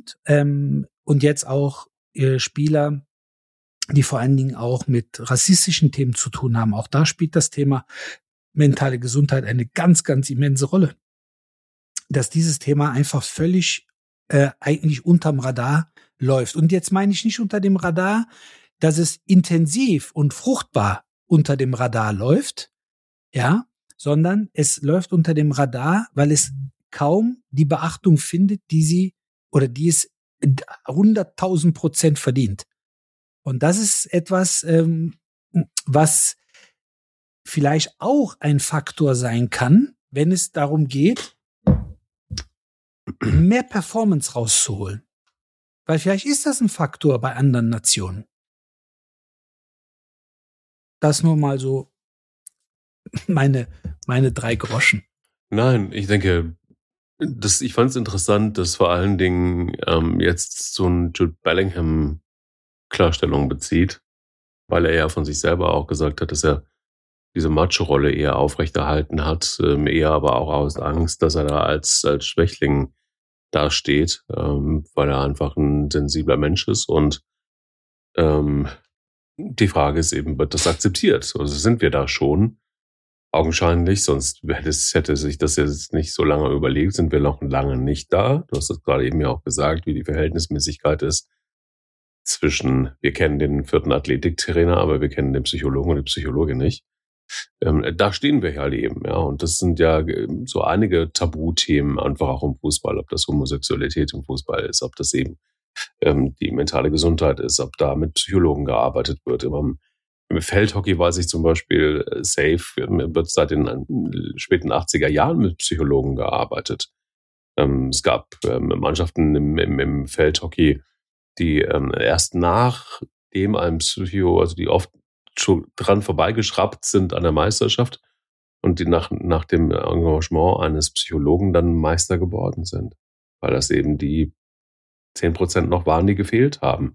Und jetzt auch Spieler, die vor allen Dingen auch mit rassistischen Themen zu tun haben. Auch da spielt das Thema mentale Gesundheit eine ganz, ganz immense Rolle. Dass dieses Thema einfach völlig eigentlich unterm Radar läuft. Und jetzt meine ich nicht unter dem Radar, dass es intensiv und fruchtbar unter dem Radar läuft, ja, sondern es läuft unter dem Radar, weil es kaum die Beachtung findet, die es 100.000% verdient. Und das ist etwas, was vielleicht auch ein Faktor sein kann, wenn es darum geht, mehr Performance rauszuholen. Weil vielleicht ist das ein Faktor bei anderen Nationen. Das nur mal so meine 3 Groschen. Nein, ich denke, Ich fand es interessant, dass vor allen Dingen jetzt so ein Jude Bellingham Klarstellung bezieht, weil er ja von sich selber auch gesagt hat, dass er diese Macho-Rolle eher aufrechterhalten hat, eher aber auch aus Angst, dass er da als Schwächling dasteht, weil er einfach ein sensibler Mensch ist. Und die Frage ist eben, wird das akzeptiert? Also sind wir da schon? Augenscheinlich, sonst hätte sich das jetzt nicht so lange überlegt, sind wir noch lange nicht da. Du hast es gerade eben ja auch gesagt, wie die Verhältnismäßigkeit ist zwischen, wir kennen den 4. Athletiktrainer, aber wir kennen den Psychologen und die Psychologin nicht. Da stehen wir ja eben, ja. Und das sind ja so einige Tabuthemen einfach auch im Fußball, ob das Homosexualität im Fußball ist, ob das eben die mentale Gesundheit ist, ob da mit Psychologen gearbeitet wird. Im Feldhockey weiß ich zum Beispiel, safe wird seit den späten 80er Jahren mit Psychologen gearbeitet. Es gab Mannschaften im Feldhockey, die erst nachdem ein also die oft schon dran vorbeigeschraubt sind an der Meisterschaft und die nach dem Engagement eines Psychologen dann Meister geworden sind, weil das eben die 10% noch waren, die gefehlt haben.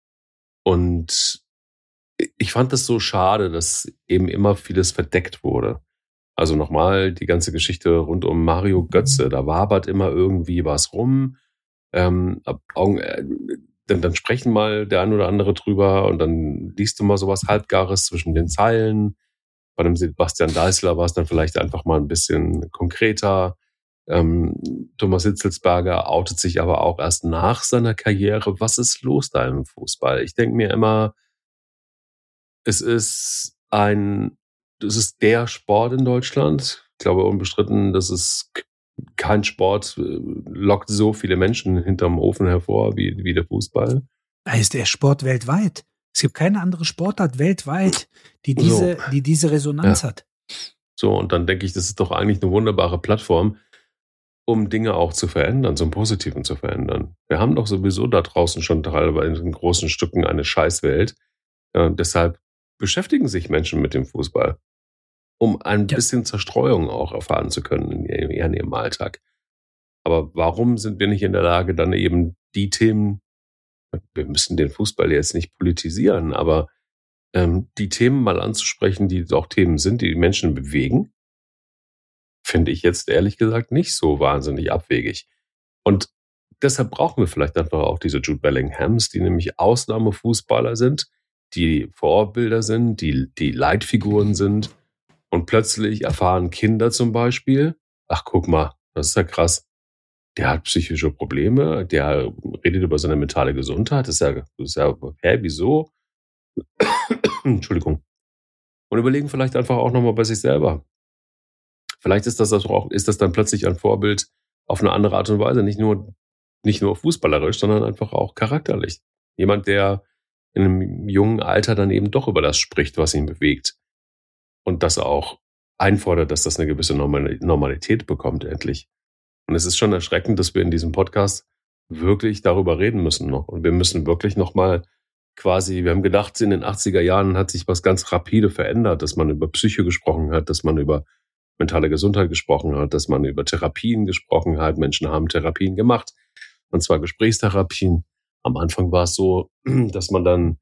Und ich fand das so schade, dass eben immer vieles verdeckt wurde. Also nochmal die ganze Geschichte rund um Mario Götze, da wabert immer irgendwie was rum. Dann sprechen mal der ein oder andere drüber und dann liest du mal sowas Halbgares zwischen den Zeilen. Bei dem Sebastian Deißler war es dann vielleicht einfach mal ein bisschen konkreter. Thomas Hitzelsberger outet sich aber auch erst nach seiner Karriere. Was ist los da im Fußball? Ich denke mir immer, es ist der Sport in Deutschland. Ich glaube unbestritten, das ist kein Sport, lockt so viele Menschen hinterm Ofen hervor wie der Fußball. Da ist der Sport weltweit. Es gibt keine andere Sportart weltweit, die diese Resonanz hat. So, und dann denke ich, das ist doch eigentlich eine wunderbare Plattform, um Dinge auch zu verändern, zum Positiven zu verändern. Wir haben doch sowieso da draußen schon teilweise in großen Stücken eine Scheißwelt. Deshalb beschäftigen sich Menschen mit dem Fußball, um ein bisschen Zerstreuung auch erfahren zu können in ihrem Alltag. Aber warum sind wir nicht in der Lage, dann eben die Themen, wir müssen den Fußball jetzt nicht politisieren, aber die Themen mal anzusprechen, die auch Themen sind, die Menschen bewegen, finde ich jetzt ehrlich gesagt nicht so wahnsinnig abwegig. Und deshalb brauchen wir vielleicht einfach auch diese Jude Bellinghams, die nämlich Ausnahmefußballer sind, die Vorbilder sind, die Leitfiguren sind. Und plötzlich erfahren Kinder zum Beispiel, ach guck mal, das ist ja krass, der hat psychische Probleme, der redet über seine mentale Gesundheit, das ist ja wieso? Entschuldigung. Und überlegen vielleicht einfach auch nochmal bei sich selber. Vielleicht ist das dann plötzlich ein Vorbild auf eine andere Art und Weise, nicht nur fußballerisch, sondern einfach auch charakterlich. Jemand, der in einem jungen Alter dann eben doch über das spricht, was ihn bewegt. Und das auch einfordert, dass das eine gewisse Normalität bekommt endlich. Und es ist schon erschreckend, dass wir in diesem Podcast wirklich darüber reden müssen noch. Und wir müssen wirklich nochmal wir haben gedacht, in den 80er Jahren hat sich was ganz rapide verändert, dass man über Psyche gesprochen hat, dass man über mentale Gesundheit gesprochen hat, dass man über Therapien gesprochen hat. Menschen haben Therapien gemacht, und zwar Gesprächstherapien. Am Anfang war es so, dass man dann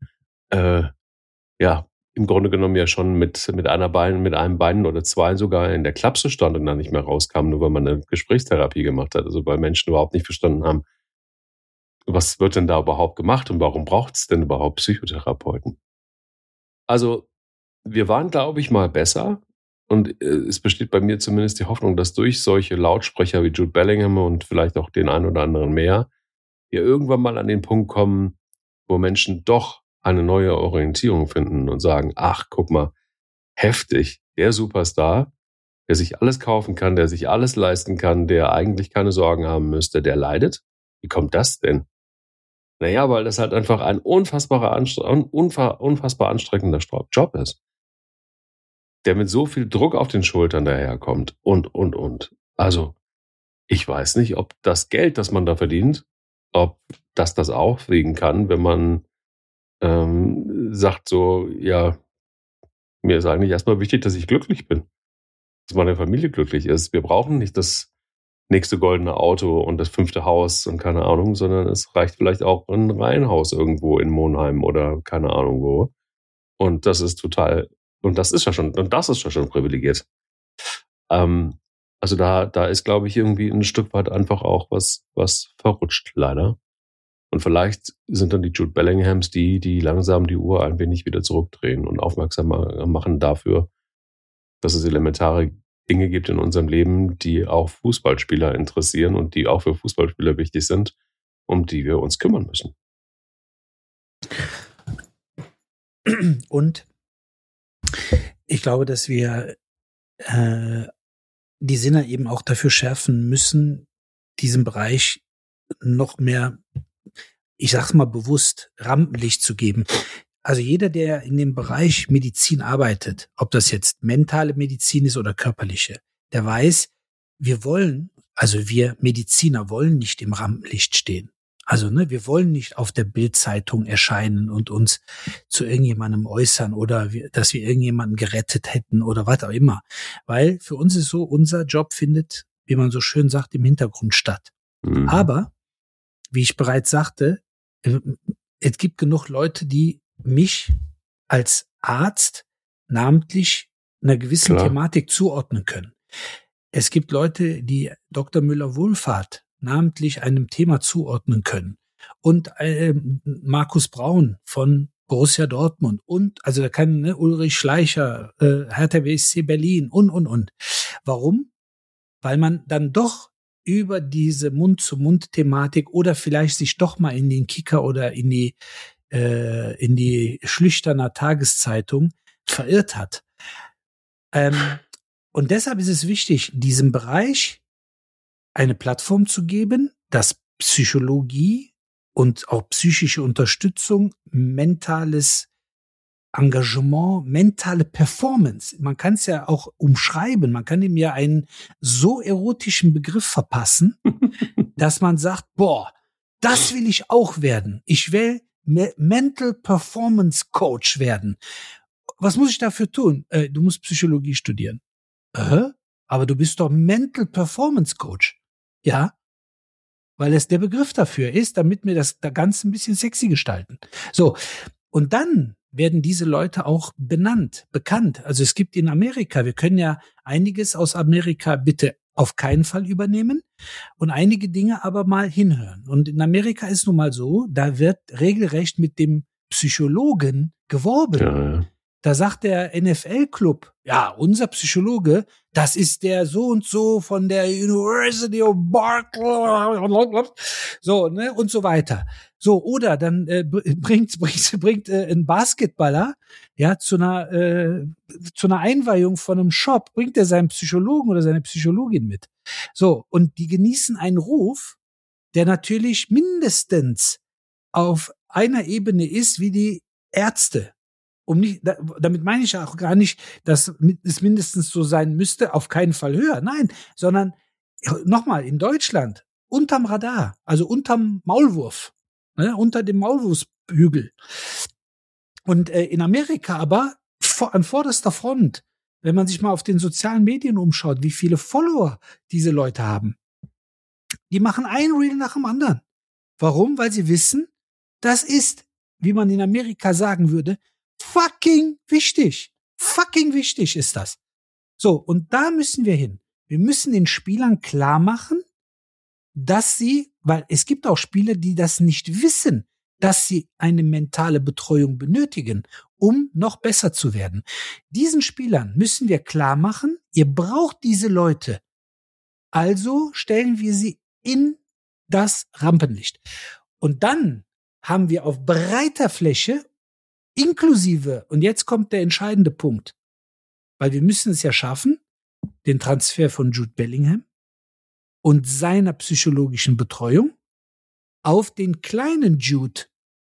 im Grunde genommen ja schon mit einem Bein oder zwei sogar in der Klapse stand und dann nicht mehr rauskam, nur weil man eine Gesprächstherapie gemacht hat. Also weil Menschen überhaupt nicht verstanden haben, was wird denn da überhaupt gemacht und warum braucht es denn überhaupt Psychotherapeuten? Also wir waren, glaube ich, mal besser, und es besteht bei mir zumindest die Hoffnung, dass durch solche Lautsprecher wie Jude Bellingham und vielleicht auch den einen oder anderen mehr, wir irgendwann mal an den Punkt kommen, wo Menschen doch eine neue Orientierung finden und sagen, ach, guck mal, heftig, der Superstar, der sich alles kaufen kann, der sich alles leisten kann, der eigentlich keine Sorgen haben müsste, der leidet. Wie kommt das denn? Naja, weil das halt einfach ein unfassbar anstrengender Job ist, der mit so viel Druck auf den Schultern daherkommt und. Also, ich weiß nicht, ob das Geld, das man da verdient, ob das aufwiegen kann, wenn man sagt so, ja, mir ist eigentlich erstmal wichtig, dass ich glücklich bin, dass meine Familie glücklich ist. Wir brauchen nicht das nächste goldene Auto und das 5. Haus und keine Ahnung, sondern es reicht vielleicht auch ein Reihenhaus irgendwo in Monheim oder keine Ahnung wo. Und das ist schon privilegiert. Also da ist, glaube ich, irgendwie ein Stück weit einfach auch was verrutscht, leider. Und vielleicht sind dann die Jude Bellinghams die langsam die Uhr ein wenig wieder zurückdrehen und aufmerksam machen dafür, dass es elementare Dinge gibt in unserem Leben, die auch Fußballspieler interessieren und die auch für Fußballspieler wichtig sind, um die wir uns kümmern müssen. Und ich glaube, dass wir die Sinne eben auch dafür schärfen müssen, diesem Bereich noch mehr, ich sag's mal bewusst, Rampenlicht zu geben. Also jeder, der in dem Bereich Medizin arbeitet, ob das jetzt mentale Medizin ist oder körperliche, der weiß, wir Mediziner wollen nicht im Rampenlicht stehen. Also, wir wollen nicht auf der Bild-Zeitung erscheinen und uns zu irgendjemandem äußern oder dass wir irgendjemanden gerettet hätten oder was auch immer. Weil für uns ist so, unser Job findet, wie man so schön sagt, im Hintergrund statt. Mhm. Aber, wie ich bereits sagte, es gibt genug Leute, die mich als Arzt namentlich einer gewissen Thematik zuordnen können. Es gibt Leute, die Dr. Müller-Wohlfahrt namentlich einem Thema zuordnen können. Und Markus Braun von Borussia Dortmund und, also da kann Ulrich Schleicher, Hertha BSC Berlin und. Warum? Weil man dann doch über diese Mund-zu-Mund-Thematik oder vielleicht sich doch mal in den Kicker oder in die Schlüchterner Tageszeitung verirrt hat. Und deshalb ist es wichtig, diesem Bereich eine Plattform zu geben, dass Psychologie und auch psychische Unterstützung, mentales Engagement, mentale Performance, man kann es ja auch umschreiben, man kann ihm ja einen so erotischen Begriff verpassen, dass man sagt, boah, das will ich auch werden. Ich will Mental Performance Coach werden. Was muss ich dafür tun? Du musst Psychologie studieren. Aber du bist doch Mental Performance Coach. Ja, weil es der Begriff dafür ist, damit wir das Ganze ein bisschen sexy gestalten. So, und dann werden diese Leute auch bekannt. Also es gibt in Amerika, wir können ja einiges aus Amerika bitte auf keinen Fall übernehmen und einige Dinge aber mal hinhören. Und in Amerika ist nun mal so, da wird regelrecht mit dem Psychologen geworben. Ja. Da sagt der NFL-Club, ja, unser Psychologe, das ist der so und so von der University of Berkeley, so, und so weiter. So, oder dann bringt ein Basketballer, ja, zu einer Einweihung von einem Shop, bringt er seinen Psychologen oder seine Psychologin mit. So, und die genießen einen Ruf, der natürlich mindestens auf einer Ebene ist wie die Ärzte. Damit meine ich auch gar nicht, dass es mindestens so sein müsste, auf keinen Fall höher. Nein, sondern nochmal in Deutschland unterm Radar, also unterm Maulwurf, unter dem Maulwurfshügel. Und in Amerika aber an vorderster Front, wenn man sich mal auf den sozialen Medien umschaut, wie viele Follower diese Leute haben. Die machen ein Reel nach dem anderen. Warum? Weil sie wissen, das ist, wie man in Amerika sagen würde, fucking wichtig. Fucking wichtig ist das. So, und da müssen wir hin. Wir müssen den Spielern klar machen, dass weil es gibt auch Spieler, die das nicht wissen, dass sie eine mentale Betreuung benötigen, um noch besser zu werden. Diesen Spielern müssen wir klar machen, ihr braucht diese Leute. Also stellen wir sie in das Rampenlicht. Und dann haben wir auf breiter Fläche inklusive, und jetzt kommt der entscheidende Punkt, weil wir müssen es ja schaffen, den Transfer von Jude Bellingham und seiner psychologischen Betreuung auf den kleinen Jude,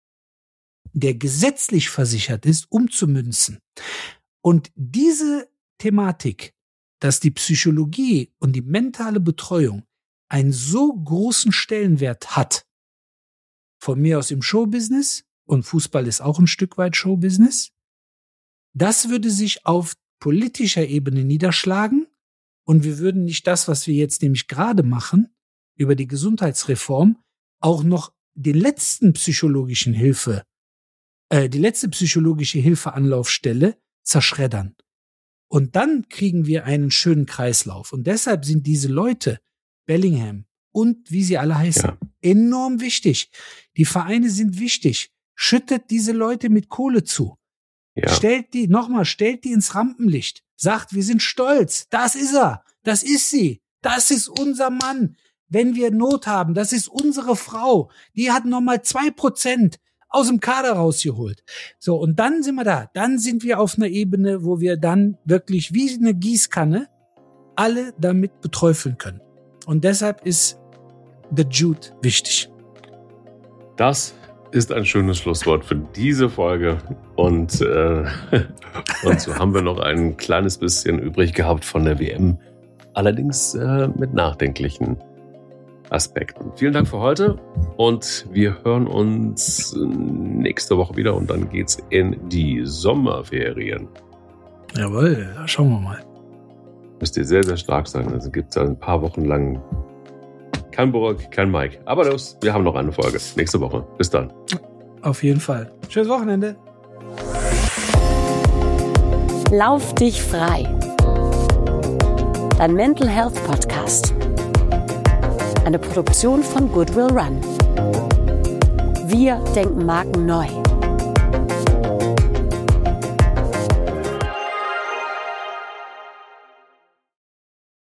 der gesetzlich versichert ist, umzumünzen. Und diese Thematik, dass die Psychologie und die mentale Betreuung einen so großen Stellenwert hat, von mir aus im Showbusiness, und Fußball ist auch ein Stück weit Showbusiness, das würde sich auf politischer Ebene niederschlagen und wir würden nicht das, was wir jetzt nämlich gerade machen, über die Gesundheitsreform, auch noch die letzte psychologische Hilfeanlaufstelle zerschreddern. Und dann kriegen wir einen schönen Kreislauf. Und deshalb sind diese Leute, Bellingham und wie sie alle heißen, enorm wichtig. Die Vereine sind wichtig. Schüttet diese Leute mit Kohle zu. Ja. Stellt die ins Rampenlicht. Sagt, wir sind stolz. Das ist er. Das ist sie. Das ist unser Mann. Wenn wir Not haben, das ist unsere Frau. Die hat nochmal 2% aus dem Kader rausgeholt. So, und dann sind wir da. Dann sind wir auf einer Ebene, wo wir dann wirklich wie eine Gießkanne alle damit beträufeln können. Und deshalb ist The Jude wichtig. Das ist ein schönes Schlusswort für diese Folge. Und so haben wir noch ein kleines bisschen übrig gehabt von der WM. Allerdings mit nachdenklichen Aspekten. Vielen Dank für heute und wir hören uns nächste Woche wieder und dann geht's in die Sommerferien. Jawohl, da schauen wir mal. Müsst ihr sehr, sehr stark sein. Also gibt es ein paar Wochen lang kein Burg, kein Mike. Aber wir haben noch eine Folge nächste Woche. Bis dann. Auf jeden Fall. Schönes Wochenende. Lauf dich frei. Dein Mental Health Podcast. Eine Produktion von Goodwill Run. Wir denken Marken neu.